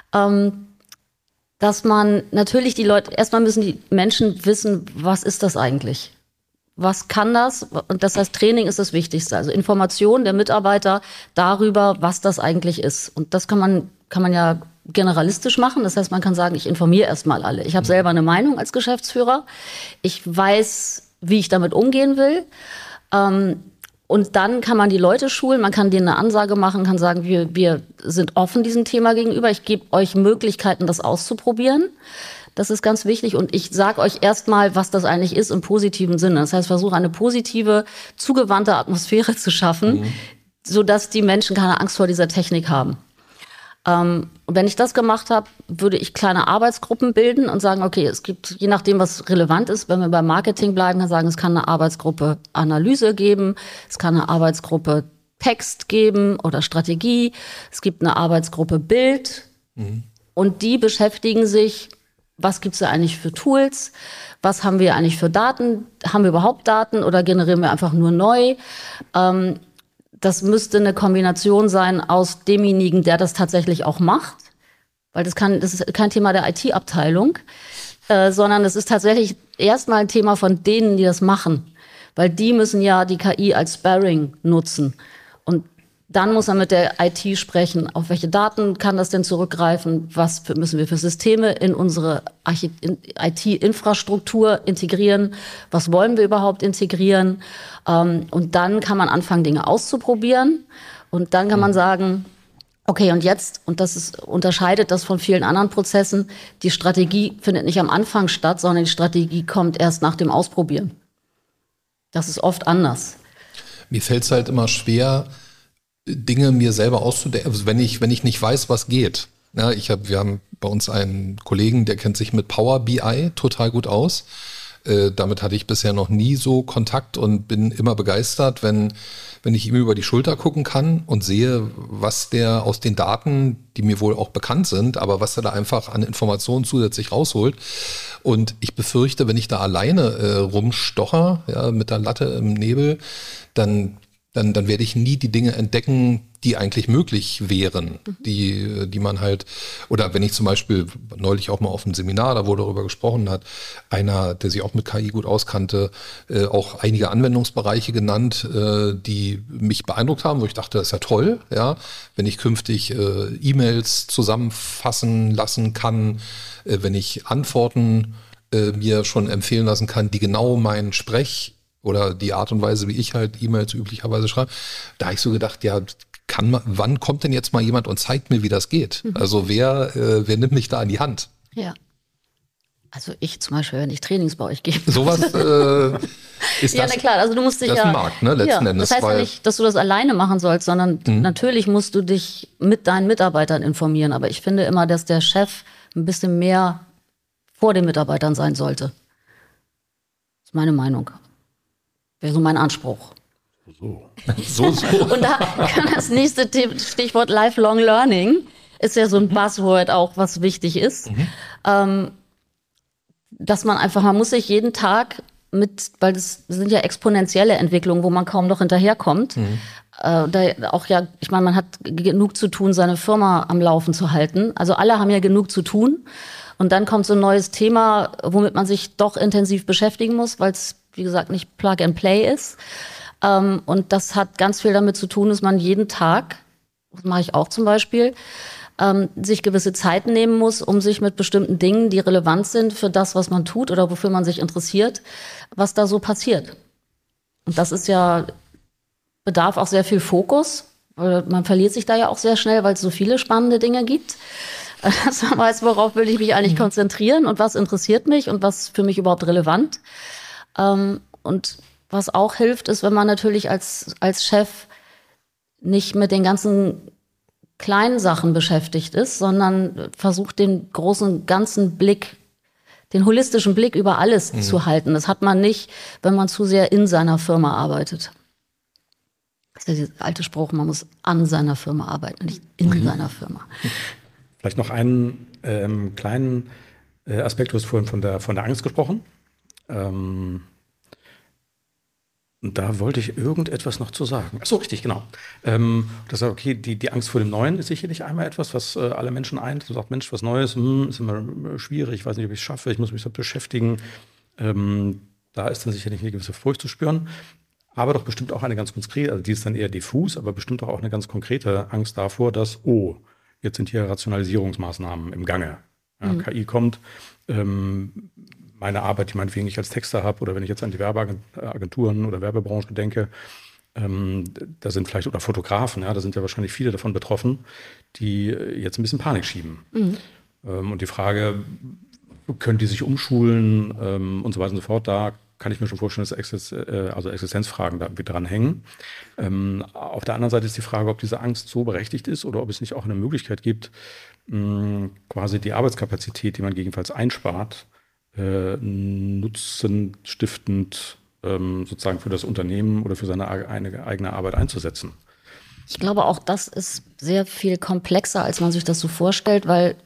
[SPEAKER 4] Dass man natürlich erstmal müssen die Menschen wissen, was ist das eigentlich? Was kann das? Und das heißt, Training ist das Wichtigste. Also Information der Mitarbeiter darüber, was das eigentlich ist. Und das kann man ja generalistisch machen. Das heißt, man kann sagen, ich informiere erstmal alle. Ich habe selber eine Meinung als Geschäftsführer. Ich weiß, wie ich damit umgehen will. Und dann kann man die Leute schulen. Man kann denen eine Ansage machen, kann sagen, wir sind offen diesem Thema gegenüber. Ich gebe euch Möglichkeiten, das auszuprobieren. Das ist ganz wichtig und ich sage euch erstmal, was das eigentlich ist im positiven Sinne. Das heißt, versuche eine positive, zugewandte Atmosphäre zu schaffen, sodass die Menschen keine Angst vor dieser Technik haben. Und wenn ich das gemacht habe, würde ich kleine Arbeitsgruppen bilden und sagen, okay, es gibt, je nachdem, was relevant ist, wenn wir beim Marketing bleiben, kann sagen, es kann eine Arbeitsgruppe Analyse geben, es kann eine Arbeitsgruppe Text geben oder Strategie, es gibt eine Arbeitsgruppe Bild und die beschäftigen sich, was gibt es da eigentlich für Tools, was haben wir eigentlich für Daten, haben wir überhaupt Daten oder generieren wir einfach nur neu? Das müsste eine Kombination sein aus demjenigen, der das tatsächlich auch macht, weil das ist kein Thema der IT-Abteilung, sondern es ist tatsächlich erstmal ein Thema von denen, die das machen, weil die müssen ja die KI als Sparring nutzen. Und dann muss man mit der IT sprechen, auf welche Daten kann das denn zurückgreifen, müssen wir für Systeme in unsere IT-Infrastruktur integrieren, was wollen wir überhaupt integrieren, und dann kann man anfangen, Dinge auszuprobieren und dann kann man sagen, okay, und jetzt, und unterscheidet das von vielen anderen Prozessen, die Strategie findet nicht am Anfang statt, sondern die Strategie kommt erst nach dem Ausprobieren. Das ist oft anders.
[SPEAKER 3] Mir fällt es halt immer schwer, Dinge mir selber auszudenken, also wenn ich nicht weiß, was geht. Ja, wir haben bei uns einen Kollegen, der kennt sich mit Power BI total gut aus. Damit hatte ich bisher noch nie so Kontakt und bin immer begeistert, wenn ich ihm über die Schulter gucken kann und sehe, was der aus den Daten, die mir wohl auch bekannt sind, aber was er da einfach an Informationen zusätzlich rausholt. Und ich befürchte, wenn ich da alleine rumstocher, ja, mit der Latte im Nebel, dann werde ich nie die Dinge entdecken, die eigentlich möglich wären, die man halt, oder wenn ich zum Beispiel neulich auch mal auf einem Seminar, da wo darüber gesprochen hat, einer, der sich auch mit KI gut auskannte, auch einige Anwendungsbereiche genannt, die mich beeindruckt haben, wo ich dachte, das ist ja toll, ja, wenn ich künftig E-Mails zusammenfassen lassen kann, wenn ich Antworten mir schon empfehlen lassen kann, die genau meinen oder die Art und Weise, wie ich halt E-Mails üblicherweise schreibe, da habe ich so gedacht, ja, wann kommt denn jetzt mal jemand und zeigt mir, wie das geht? Also wer nimmt mich da in die Hand?
[SPEAKER 4] Ja. Also ich zum Beispiel, wenn ich Trainings bei euch gebe.
[SPEAKER 3] Sowas ist
[SPEAKER 4] ja,
[SPEAKER 3] das,
[SPEAKER 4] na klar, also du musst dich
[SPEAKER 3] das ist ein Markt, ne, letzten Endes.
[SPEAKER 4] Das heißt ja nicht, dass du das alleine machen sollst, sondern natürlich musst du dich mit deinen Mitarbeitern informieren. Aber ich finde immer, dass der Chef ein bisschen mehr vor den Mitarbeitern sein sollte. Das ist meine Meinung. Wäre so mein Anspruch.
[SPEAKER 3] So.
[SPEAKER 4] Und da kann das nächste Stichwort Lifelong Learning, ist ja so ein Buzzword auch, was wichtig ist. Dass man muss sich jeden Tag weil das sind ja exponentielle Entwicklungen, wo man kaum noch hinterherkommt. Man hat genug zu tun, seine Firma am Laufen zu halten. Also alle haben ja genug zu tun. Und dann kommt so ein neues Thema, womit man sich doch intensiv beschäftigen muss, weil es, wie gesagt, nicht Plug and Play ist. Und das hat ganz viel damit zu tun, dass man jeden Tag, das mache ich auch zum Beispiel, sich gewisse Zeiten nehmen muss, um sich mit bestimmten Dingen, die relevant sind für das, was man tut oder wofür man sich interessiert, was da so passiert. Und das bedarf auch sehr viel Fokus. Man verliert sich da ja auch sehr schnell, weil es so viele spannende Dinge gibt. Dass man weiß, worauf will ich mich eigentlich konzentrieren und was interessiert mich und was für mich überhaupt relevant. Und was auch hilft, ist, wenn man natürlich als Chef nicht mit den ganzen kleinen Sachen beschäftigt ist, sondern versucht, den großen, ganzen Blick, den holistischen Blick über alles zu halten. Das hat man nicht, wenn man zu sehr in seiner Firma arbeitet. Das ist ja dieser alte Spruch, man muss an seiner Firma arbeiten, nicht in seiner Firma.
[SPEAKER 2] Vielleicht noch einen kleinen Aspekt, du hast vorhin von der Angst gesprochen. Und da wollte ich irgendetwas noch zu sagen. Ach so, richtig, genau. Das sagt, okay, die Angst vor dem Neuen ist sicherlich einmal etwas, was alle Menschen eint. Man sagt, Mensch, was Neues, ist immer schwierig, ich weiß nicht, ob ich es schaffe, ich muss mich so beschäftigen. Da ist dann sicherlich eine gewisse Furcht zu spüren. Aber doch bestimmt auch eine ganz konkrete, also die ist dann eher diffus, aber bestimmt auch eine ganz konkrete Angst davor, dass, jetzt sind hier Rationalisierungsmaßnahmen im Gange. Ja, KI kommt, meine Arbeit, die meinetwegen ich als Texter habe, oder wenn ich jetzt an die Werbeagenturen oder Werbebranche denke, da sind vielleicht, oder Fotografen, ja, da sind ja wahrscheinlich viele davon betroffen, die jetzt ein bisschen Panik schieben. Und die Frage, können die sich umschulen und so weiter und so fort, da kann ich mir schon vorstellen, dass Existenzfragen da irgendwie dranhängen. Auf der anderen Seite ist die Frage, ob diese Angst so berechtigt ist oder ob es nicht auch eine Möglichkeit gibt, quasi die Arbeitskapazität, die man gegebenenfalls einspart, nutzenstiftend sozusagen für das Unternehmen oder für seine eigene Arbeit einzusetzen.
[SPEAKER 4] Ich glaube, auch das ist sehr viel komplexer, als man sich das so vorstellt, weil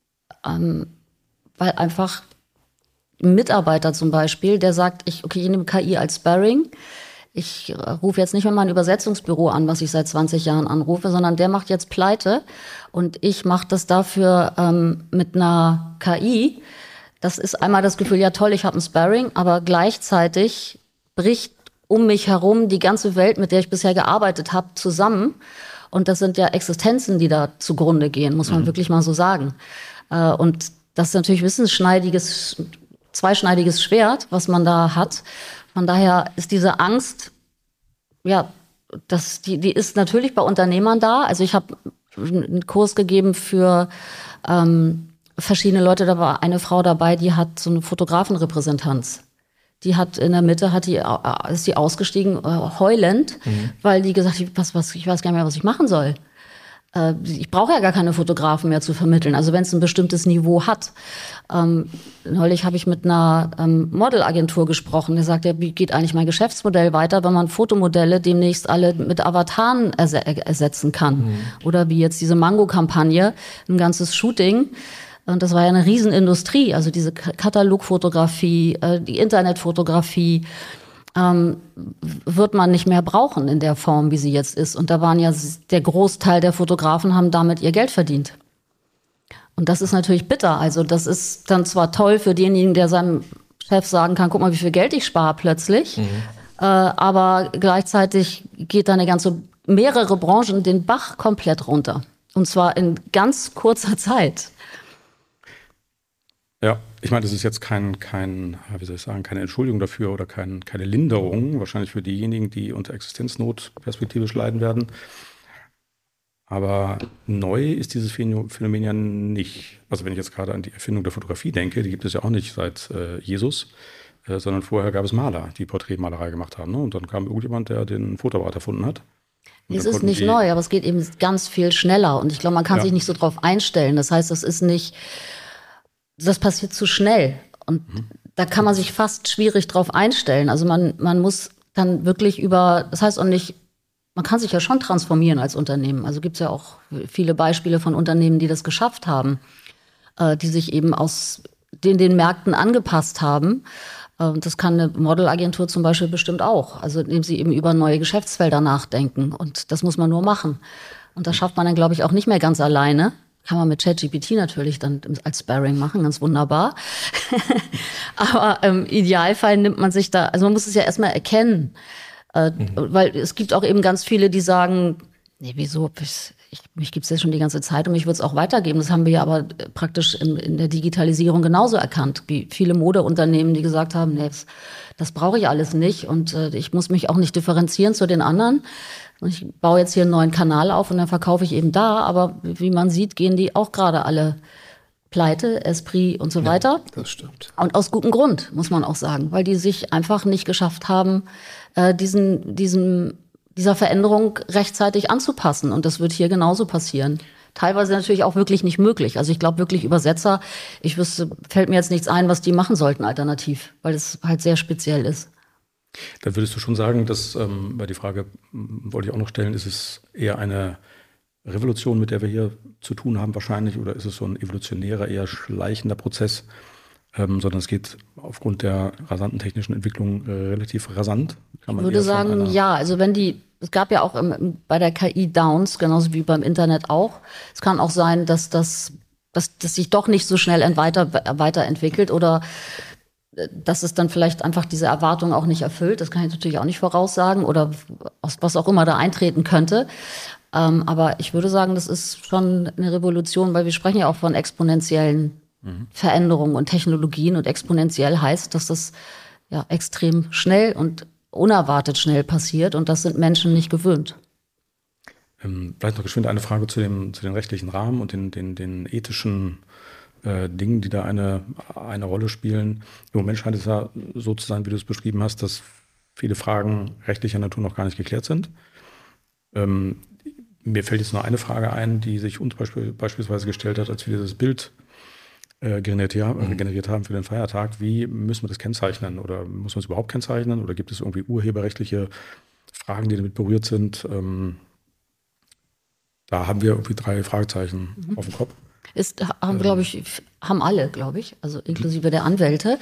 [SPEAKER 4] einfach ein Mitarbeiter zum Beispiel, der sagt, ich nehme KI als Sparring. Ich rufe jetzt nicht mehr mein Übersetzungsbüro an, was ich seit 20 Jahren anrufe, sondern der macht jetzt pleite und ich mache das dafür mit einer KI. Das ist einmal das Gefühl, ja toll, ich habe ein Sparring, aber gleichzeitig bricht um mich herum die ganze Welt, mit der ich bisher gearbeitet habe, zusammen. Und das sind ja Existenzen, die da zugrunde gehen, muss man wirklich mal so sagen. Und das ist natürlich zweischneidiges Schwert, was man da hat. Von daher ist diese Angst, ja, die ist natürlich bei Unternehmern da. Also ich habe einen Kurs gegeben für verschiedene Leute. Da war eine Frau dabei, die hat so eine Fotografenrepräsentanz. Die hat in der Mitte, ist die ausgestiegen, heulend, weil die gesagt hat, ich weiß gar nicht mehr, was ich machen soll. Ich brauche ja gar keine Fotografen mehr zu vermitteln, also wenn es ein bestimmtes Niveau hat. Neulich habe ich mit einer Modelagentur gesprochen, der sagt, ja, wie geht eigentlich mein Geschäftsmodell weiter, wenn man Fotomodelle demnächst alle mit Avataren ersetzen kann. Oder wie jetzt diese Mango-Kampagne, ein ganzes Shooting. Und das war ja eine Riesenindustrie, also diese Katalogfotografie, die Internetfotografie, wird man nicht mehr brauchen in der Form, wie sie jetzt ist. Und da waren ja der Großteil der Fotografen haben damit ihr Geld verdient. Und das ist natürlich bitter. Also das ist dann zwar toll für denjenigen, der seinem Chef sagen kann, guck mal, wie viel Geld ich spare plötzlich. Aber gleichzeitig geht da mehrere Branchen den Bach komplett runter. Und zwar in ganz kurzer Zeit.
[SPEAKER 2] Ja, ich meine, das ist jetzt keine Entschuldigung dafür oder keine Linderung, wahrscheinlich für diejenigen, die unter Existenznot perspektivisch leiden werden. Aber neu ist dieses Phänomen ja nicht. Also wenn ich jetzt gerade an die Erfindung der Fotografie denke, die gibt es ja auch nicht seit Jesus, sondern vorher gab es Maler, die Porträtmalerei gemacht haben. Ne? Und dann kam irgendjemand, der den Fotoapparat erfunden hat.
[SPEAKER 4] Es ist nicht neu, aber es geht eben ganz viel schneller. Und ich glaube, man kann sich nicht so drauf einstellen. Das heißt, das passiert zu schnell. Und da kann man sich fast schwierig drauf einstellen. Also man muss dann wirklich das heißt auch nicht, man kann sich ja schon transformieren als Unternehmen. Also gibt es ja auch viele Beispiele von Unternehmen, die das geschafft haben, die sich eben den Märkten angepasst haben. Das kann eine Modelagentur zum Beispiel bestimmt auch. Also indem sie eben über neue Geschäftsfelder nachdenken. Und das muss man nur machen. Und das schafft man dann, glaube ich, auch nicht mehr ganz alleine. Kann man mit ChatGPT natürlich dann als Sparring machen, ganz wunderbar. Aber im Idealfall nimmt man sich also man muss es ja erstmal erkennen. Weil es gibt auch eben ganz viele, die sagen, nee, wieso, mich gibt es ja schon die ganze Zeit und mich wird es auch weitergeben. Das haben wir ja aber praktisch in der Digitalisierung genauso erkannt, wie viele Modeunternehmen, die gesagt haben, nee, das brauche ich alles nicht und ich muss mich auch nicht differenzieren zu den anderen. Und ich baue jetzt hier einen neuen Kanal auf und dann verkaufe ich eben da. Aber wie man sieht, gehen die auch gerade alle pleite, Esprit und so weiter.
[SPEAKER 3] Das stimmt.
[SPEAKER 4] Und aus gutem Grund, muss man auch sagen, weil die sich einfach nicht geschafft haben, dieser Veränderung rechtzeitig anzupassen. Und das wird hier genauso passieren. Teilweise natürlich auch wirklich nicht möglich. Also ich glaube wirklich Übersetzer, fällt mir jetzt nichts ein, was die machen sollten alternativ, weil es halt sehr speziell ist.
[SPEAKER 2] Dann würdest du schon sagen, dass, weil die Frage wollte ich auch noch stellen, ist es eher eine Revolution, mit der wir hier zu tun haben wahrscheinlich, oder ist es so ein evolutionärer, eher schleichender Prozess, sondern es geht aufgrund der rasanten technischen Entwicklung relativ rasant?
[SPEAKER 4] Ich würde sagen, ja, also es gab ja auch bei der KI Downs, genauso wie beim Internet auch. Es kann auch sein, dass sich doch nicht so schnell weiterentwickelt oder dass es dann vielleicht einfach diese Erwartung auch nicht erfüllt. Das kann ich natürlich auch nicht voraussagen oder was auch immer da eintreten könnte. Aber ich würde sagen, das ist schon eine Revolution, weil wir sprechen ja auch von exponentiellen Veränderungen und Technologien. Und exponentiell heißt, dass das ja extrem schnell und unerwartet schnell passiert. Und das sind Menschen nicht gewöhnt.
[SPEAKER 2] Vielleicht noch geschwind eine Frage zu den rechtlichen Rahmen und den ethischen Dingen, die da eine Rolle spielen. Im Moment scheint es ja so zu sein, wie du es beschrieben hast, dass viele Fragen rechtlicher Natur noch gar nicht geklärt sind. Mir fällt jetzt nur eine Frage ein, die sich uns beispielsweise gestellt hat, als wir dieses Bild generiert haben für den Feiertag. Wie müssen wir das kennzeichnen? Oder muss man es überhaupt kennzeichnen? Oder gibt es irgendwie urheberrechtliche Fragen, die damit berührt sind? Da haben wir irgendwie 3 Fragezeichen auf dem Kopf.
[SPEAKER 4] Haben alle, glaube ich, also inklusive der Anwälte.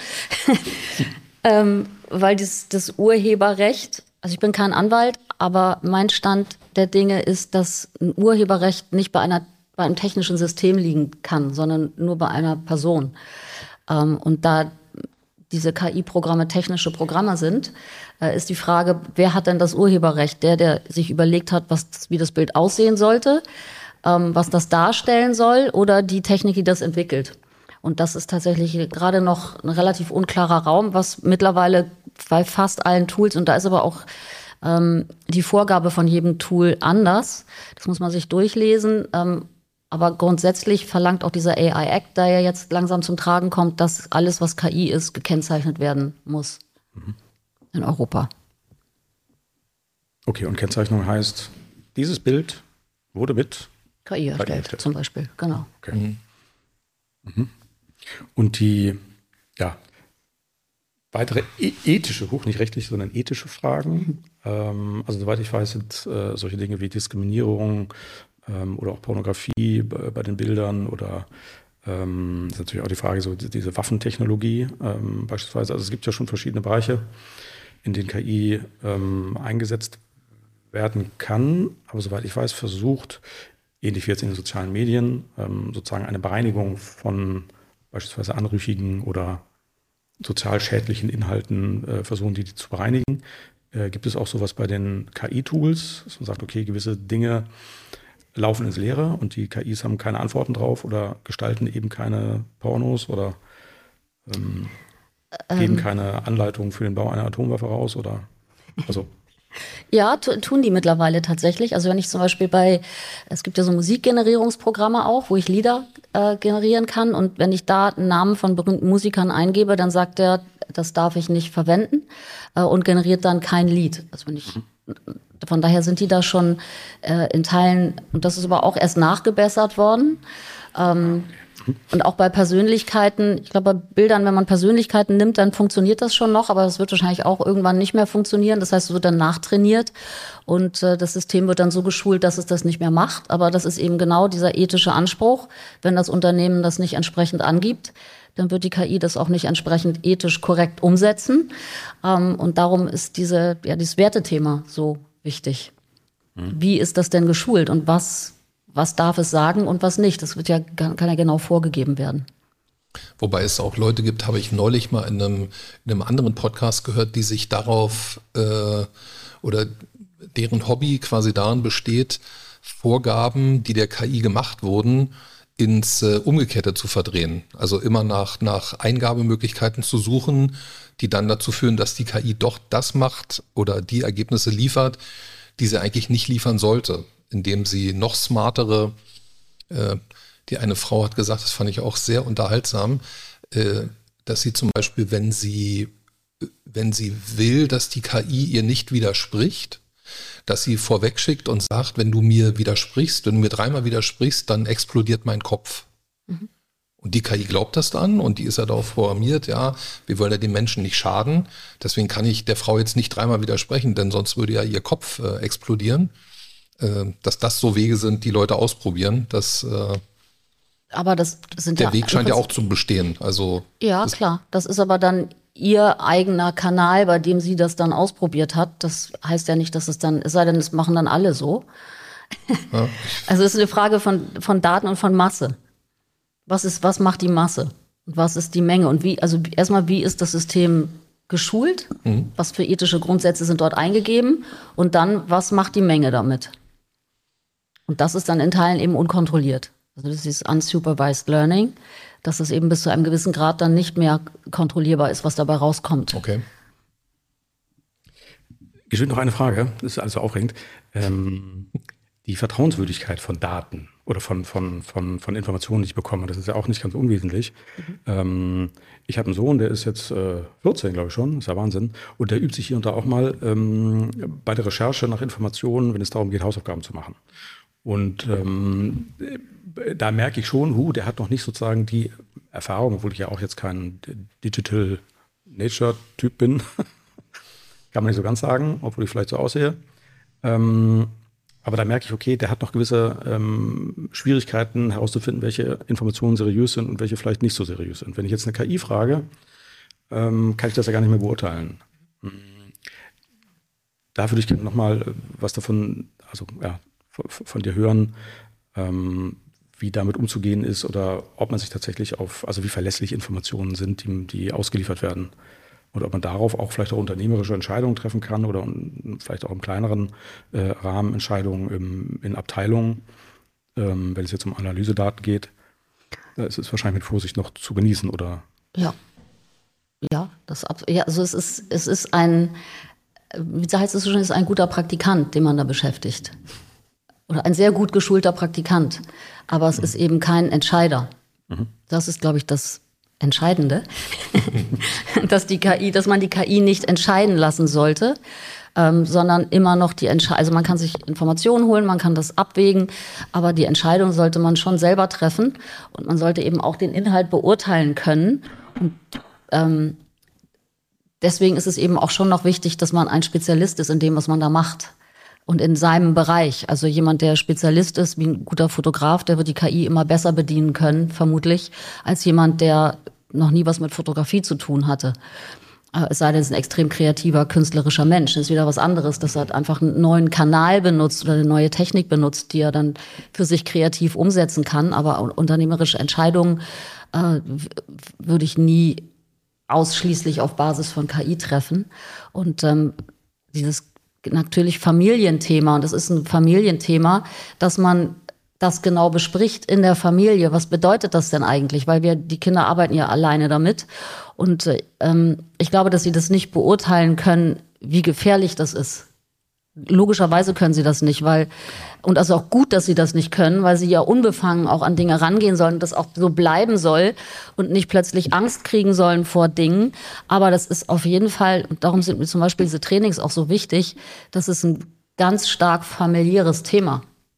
[SPEAKER 4] Weil das Urheberrecht, also ich bin kein Anwalt, aber mein Stand der Dinge ist, dass ein Urheberrecht nicht bei einem technischen System liegen kann, sondern nur bei einer Person. Und da diese KI-Programme technische Programme sind, ist die Frage, wer hat denn das Urheberrecht? Der sich überlegt hat, wie das Bild aussehen sollte, was das darstellen soll, oder die Technik, die das entwickelt. Und das ist tatsächlich gerade noch ein relativ unklarer Raum, was mittlerweile bei fast allen Tools, und da ist aber auch die Vorgabe von jedem Tool anders. Das muss man sich durchlesen. Aber grundsätzlich verlangt auch dieser AI Act, der ja jetzt langsam zum Tragen kommt, dass alles, was KI ist, gekennzeichnet werden muss in Europa.
[SPEAKER 2] Okay, und Kennzeichnung heißt, dieses Bild wurde mit
[SPEAKER 4] KI erstellt, zum Beispiel, genau.
[SPEAKER 2] Okay. Und die weitere ethische, nicht rechtliche, sondern ethische Fragen. Also soweit ich weiß, sind solche Dinge wie Diskriminierung oder auch Pornografie bei den Bildern oder ist natürlich auch die Frage, so diese Waffentechnologie beispielsweise. Also es gibt ja schon verschiedene Bereiche, in denen KI eingesetzt werden kann. Aber soweit ich weiß, versucht, ähnlich wie jetzt in den sozialen Medien, sozusagen eine Bereinigung von beispielsweise anrüchigen oder sozial schädlichen Inhalten versuchen, die zu bereinigen. Gibt es auch sowas bei den KI-Tools, dass man sagt, okay, gewisse Dinge laufen ins Leere und die KIs haben keine Antworten drauf oder gestalten eben keine Pornos oder geben keine Anleitung für den Bau einer Atomwaffe raus oder also.
[SPEAKER 4] Ja, tun die mittlerweile tatsächlich. Also wenn ich zum Beispiel es gibt ja so Musikgenerierungsprogramme auch, wo ich Lieder generieren kann, und wenn ich da einen Namen von berühmten Musikern eingebe, dann sagt er, das darf ich nicht verwenden und generiert dann kein Lied. Also von daher sind die da schon in Teilen, und das ist aber auch erst nachgebessert worden. Und auch bei Persönlichkeiten, ich glaube, bei Bildern, wenn man Persönlichkeiten nimmt, dann funktioniert das schon noch, aber das wird wahrscheinlich auch irgendwann nicht mehr funktionieren. Das heißt, es wird dann nachtrainiert und das System wird dann so geschult, dass es das nicht mehr macht. Aber das ist eben genau dieser ethische Anspruch. Wenn das Unternehmen das nicht entsprechend angibt, dann wird die KI das auch nicht entsprechend ethisch korrekt umsetzen. Und darum ist dieses Wertethema so wichtig. Wie ist das denn geschult und was darf es sagen und was nicht? Das kann ja genau vorgegeben werden.
[SPEAKER 3] Wobei es auch Leute gibt, habe ich neulich mal in einem anderen Podcast gehört, die sich darauf oder deren Hobby quasi darin besteht, Vorgaben, die der KI gemacht wurden, ins Umgekehrte zu verdrehen. Also immer nach Eingabemöglichkeiten zu suchen, die dann dazu führen, dass die KI doch das macht oder die Ergebnisse liefert, die sie eigentlich nicht liefern sollte, indem sie noch smartere, die eine Frau hat gesagt, das fand ich auch sehr unterhaltsam, dass sie zum Beispiel, wenn sie will, dass die KI ihr nicht widerspricht, dass sie vorwegschickt und sagt, wenn du mir 3-mal widersprichst, dann explodiert mein Kopf. Und die KI glaubt das dann und die ist ja darauf programmiert, ja, wir wollen ja den Menschen nicht schaden, deswegen kann ich der Frau jetzt nicht 3-mal widersprechen, denn sonst würde ja ihr Kopf explodieren. Dass das so Wege sind, die Leute ausprobieren,
[SPEAKER 4] aber das sind
[SPEAKER 3] der Weg scheint ja auch zu bestehen. Also
[SPEAKER 4] ja, klar. Das ist aber dann ihr eigener Kanal, bei dem sie das dann ausprobiert hat. Das heißt ja nicht, dass es sei denn, es machen dann alle so. Ja. Also es ist eine Frage von Daten und von Masse. Was macht die Masse? Und was ist die Menge? Und wie ist das System geschult? Was für ethische Grundsätze sind dort eingegeben? Und dann, was macht die Menge damit? Und das ist dann in Teilen eben unkontrolliert. Also das ist unsupervised learning, dass es eben bis zu einem gewissen Grad dann nicht mehr kontrollierbar ist, was dabei rauskommt.
[SPEAKER 3] Okay.
[SPEAKER 2] Geschwind noch eine Frage, das ist also aufregend. die Vertrauenswürdigkeit von Daten oder von Informationen, die ich bekomme. Das ist ja auch nicht ganz unwesentlich. Ich habe einen Sohn, der ist jetzt 14, glaube ich schon, ist ja Wahnsinn. Und der übt sich hier und da auch mal bei der Recherche nach Informationen, wenn es darum geht, Hausaufgaben zu machen. Und da merke ich schon, der hat noch nicht sozusagen die Erfahrung, obwohl ich ja auch jetzt kein Digital Nature-Typ bin. Kann man nicht so ganz sagen, obwohl ich vielleicht so aussehe. Aber da merke ich, okay, der hat noch gewisse Schwierigkeiten herauszufinden, welche Informationen seriös sind und welche vielleicht nicht so seriös sind. Wenn ich jetzt eine KI frage, kann ich das ja gar nicht mehr beurteilen. Da würde ich gerne nochmal was davon, also ja, von dir hören, wie damit umzugehen ist oder ob man sich tatsächlich also wie verlässlich Informationen sind, die ausgeliefert werden. Und ob man darauf auch vielleicht auch unternehmerische Entscheidungen treffen kann oder vielleicht auch im kleineren Rahmen Entscheidungen in Abteilungen, wenn es jetzt um Analysedaten geht. Es ist wahrscheinlich mit Vorsicht noch zu genießen, oder?
[SPEAKER 4] Ja. Also es ist ein, wie heißt es so schön, es ist ein guter Praktikant, den man da beschäftigt. Oder ein sehr gut geschulter Praktikant. Aber es ist eben kein Entscheider. Das ist, glaube ich, das Entscheidende, dass man die KI nicht entscheiden lassen sollte, sondern immer noch also man kann sich Informationen holen, man kann das abwägen, aber die Entscheidung sollte man schon selber treffen und man sollte eben auch den Inhalt beurteilen können. Und deswegen ist es eben auch schon noch wichtig, dass man ein Spezialist ist in dem, was man da macht. Und in seinem Bereich, also jemand, der Spezialist ist, wie ein guter Fotograf, der wird die KI immer besser bedienen können, vermutlich, als jemand, der noch nie was mit Fotografie zu tun hatte. Es sei denn, es ist ein extrem kreativer, künstlerischer Mensch. Das ist wieder was anderes, dass er einfach einen neuen Kanal benutzt oder eine neue Technik benutzt, die er dann für sich kreativ umsetzen kann. Aber unternehmerische Entscheidungen würde ich nie ausschließlich auf Basis von KI treffen. Und dieses natürlich Familienthema, und es ist ein Familienthema, dass man das genau bespricht in der Familie. Was bedeutet das denn eigentlich? Weil die Kinder arbeiten ja alleine damit. Und ich glaube, dass sie das nicht beurteilen können, wie gefährlich das ist. Logischerweise können sie das nicht, und also auch gut, dass sie das nicht können, weil sie ja unbefangen auch an Dinge rangehen sollen, das auch so bleiben soll und nicht plötzlich Angst kriegen sollen vor Dingen. Aber das ist auf jeden Fall, und darum sind mir zum Beispiel diese Trainings auch so wichtig, das ist ein ganz stark familiäres Thema,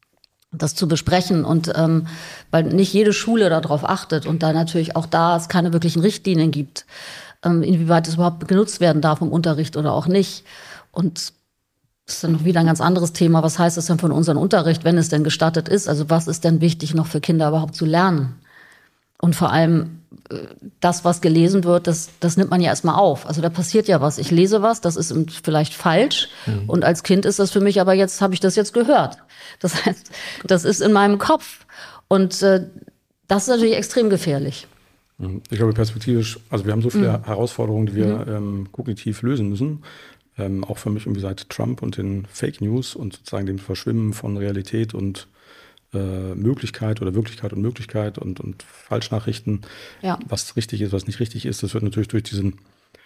[SPEAKER 4] das zu besprechen. Und weil nicht jede Schule darauf achtet und da natürlich auch es keine wirklichen Richtlinien gibt, inwieweit es überhaupt genutzt werden darf im Unterricht oder auch nicht. Und das ist dann noch wieder ein ganz anderes Thema. Was heißt das denn für unseren Unterricht, wenn es denn gestattet ist? Also was ist denn wichtig noch für Kinder überhaupt zu lernen? Und vor allem das, was gelesen wird, das nimmt man ja erstmal auf. Also da passiert ja was. Ich lese was, das ist vielleicht falsch. Und als Kind ist das für mich, aber jetzt habe ich das jetzt gehört. Das heißt, das ist in meinem Kopf. Und das ist natürlich extrem gefährlich.
[SPEAKER 2] Ich glaube, perspektivisch, also wir haben so viele Herausforderungen, die wir kognitiv lösen müssen. Auch für mich irgendwie seit Trump und den Fake News und sozusagen dem Verschwimmen von Realität und Möglichkeit oder Wirklichkeit und Möglichkeit und Falschnachrichten, was richtig ist, was nicht richtig ist. Das wird natürlich durch diesen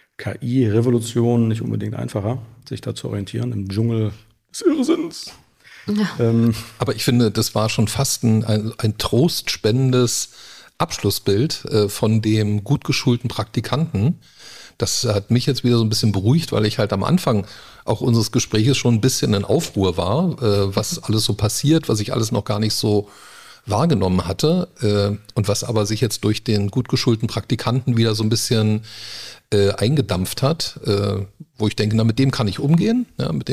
[SPEAKER 2] KI-Revolution nicht unbedingt einfacher, sich da zu orientieren im Dschungel des Irrsinns.
[SPEAKER 3] Ja. Aber ich finde, das war schon fast ein trostspendendes Abschlussbild von dem gut geschulten Praktikanten. Das hat mich jetzt wieder so ein bisschen beruhigt, weil ich halt am Anfang auch unseres Gespräches schon ein bisschen in Aufruhr war, was alles so passiert, was ich alles noch gar nicht so wahrgenommen hatte und was aber sich jetzt durch den gut geschulten Praktikanten wieder so ein bisschen eingedampft hat, wo ich denke, mit dem kann ich umgehen,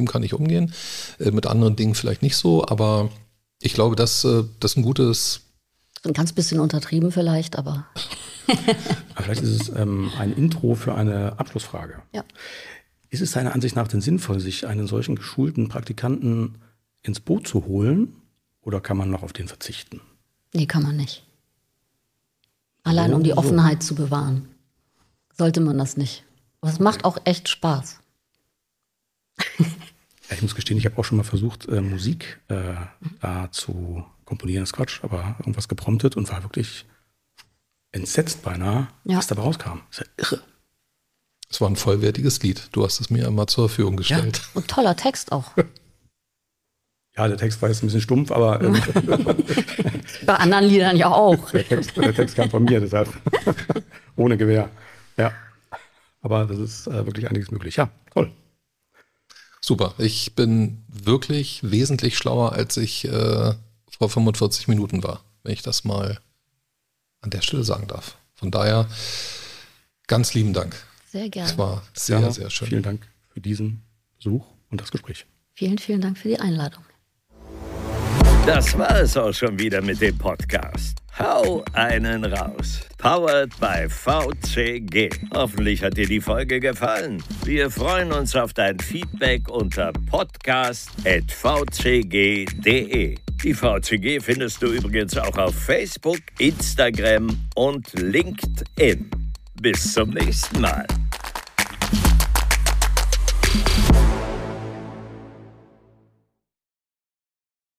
[SPEAKER 3] mit anderen Dingen vielleicht nicht so, aber ich glaube, das ist ein gutes...
[SPEAKER 4] Ein ganz bisschen untertrieben vielleicht, aber...
[SPEAKER 2] Aber vielleicht ist es ein Intro für eine Abschlussfrage.
[SPEAKER 4] Ja.
[SPEAKER 2] Ist es deiner Ansicht nach denn sinnvoll, sich einen solchen geschulten Praktikanten ins Boot zu holen oder kann man noch auf den verzichten?
[SPEAKER 4] Nee, kann man nicht. Allein um die Offenheit zu bewahren, sollte man das nicht. Aber es macht auch echt Spaß.
[SPEAKER 2] Ich muss gestehen, ich habe auch schon mal versucht, Musik da zu komponieren, das ist Quatsch, aber irgendwas gepromptet und war wirklich entsetzt beinahe, was dabei rauskam. Das ist ja irre.
[SPEAKER 3] Es war ein vollwertiges Lied. Du hast es mir einmal zur Verfügung gestellt.
[SPEAKER 4] Ja. Und toller Text auch.
[SPEAKER 2] Ja, der Text war jetzt ein bisschen stumpf, aber
[SPEAKER 4] Bei anderen Liedern ja auch.
[SPEAKER 2] der Text kam von mir, deshalb ohne Gewehr. Ja, aber das ist wirklich einiges möglich. Ja, toll.
[SPEAKER 3] Super. Ich bin wirklich wesentlich schlauer, als ich vor 45 Minuten war, wenn ich das mal an der Stelle sagen darf. Von daher ganz lieben Dank.
[SPEAKER 4] Sehr gerne.
[SPEAKER 3] Das war sehr, sehr schön.
[SPEAKER 2] Vielen Dank für diesen Besuch und das Gespräch.
[SPEAKER 4] Vielen, vielen Dank für die Einladung.
[SPEAKER 1] Das war es auch schon wieder mit dem Podcast. Hau einen raus. Powered by VCG. Hoffentlich hat dir die Folge gefallen. Wir freuen uns auf dein Feedback unter podcast@vcg.de. Die VCG findest du übrigens auch auf Facebook, Instagram und LinkedIn. Bis zum nächsten Mal.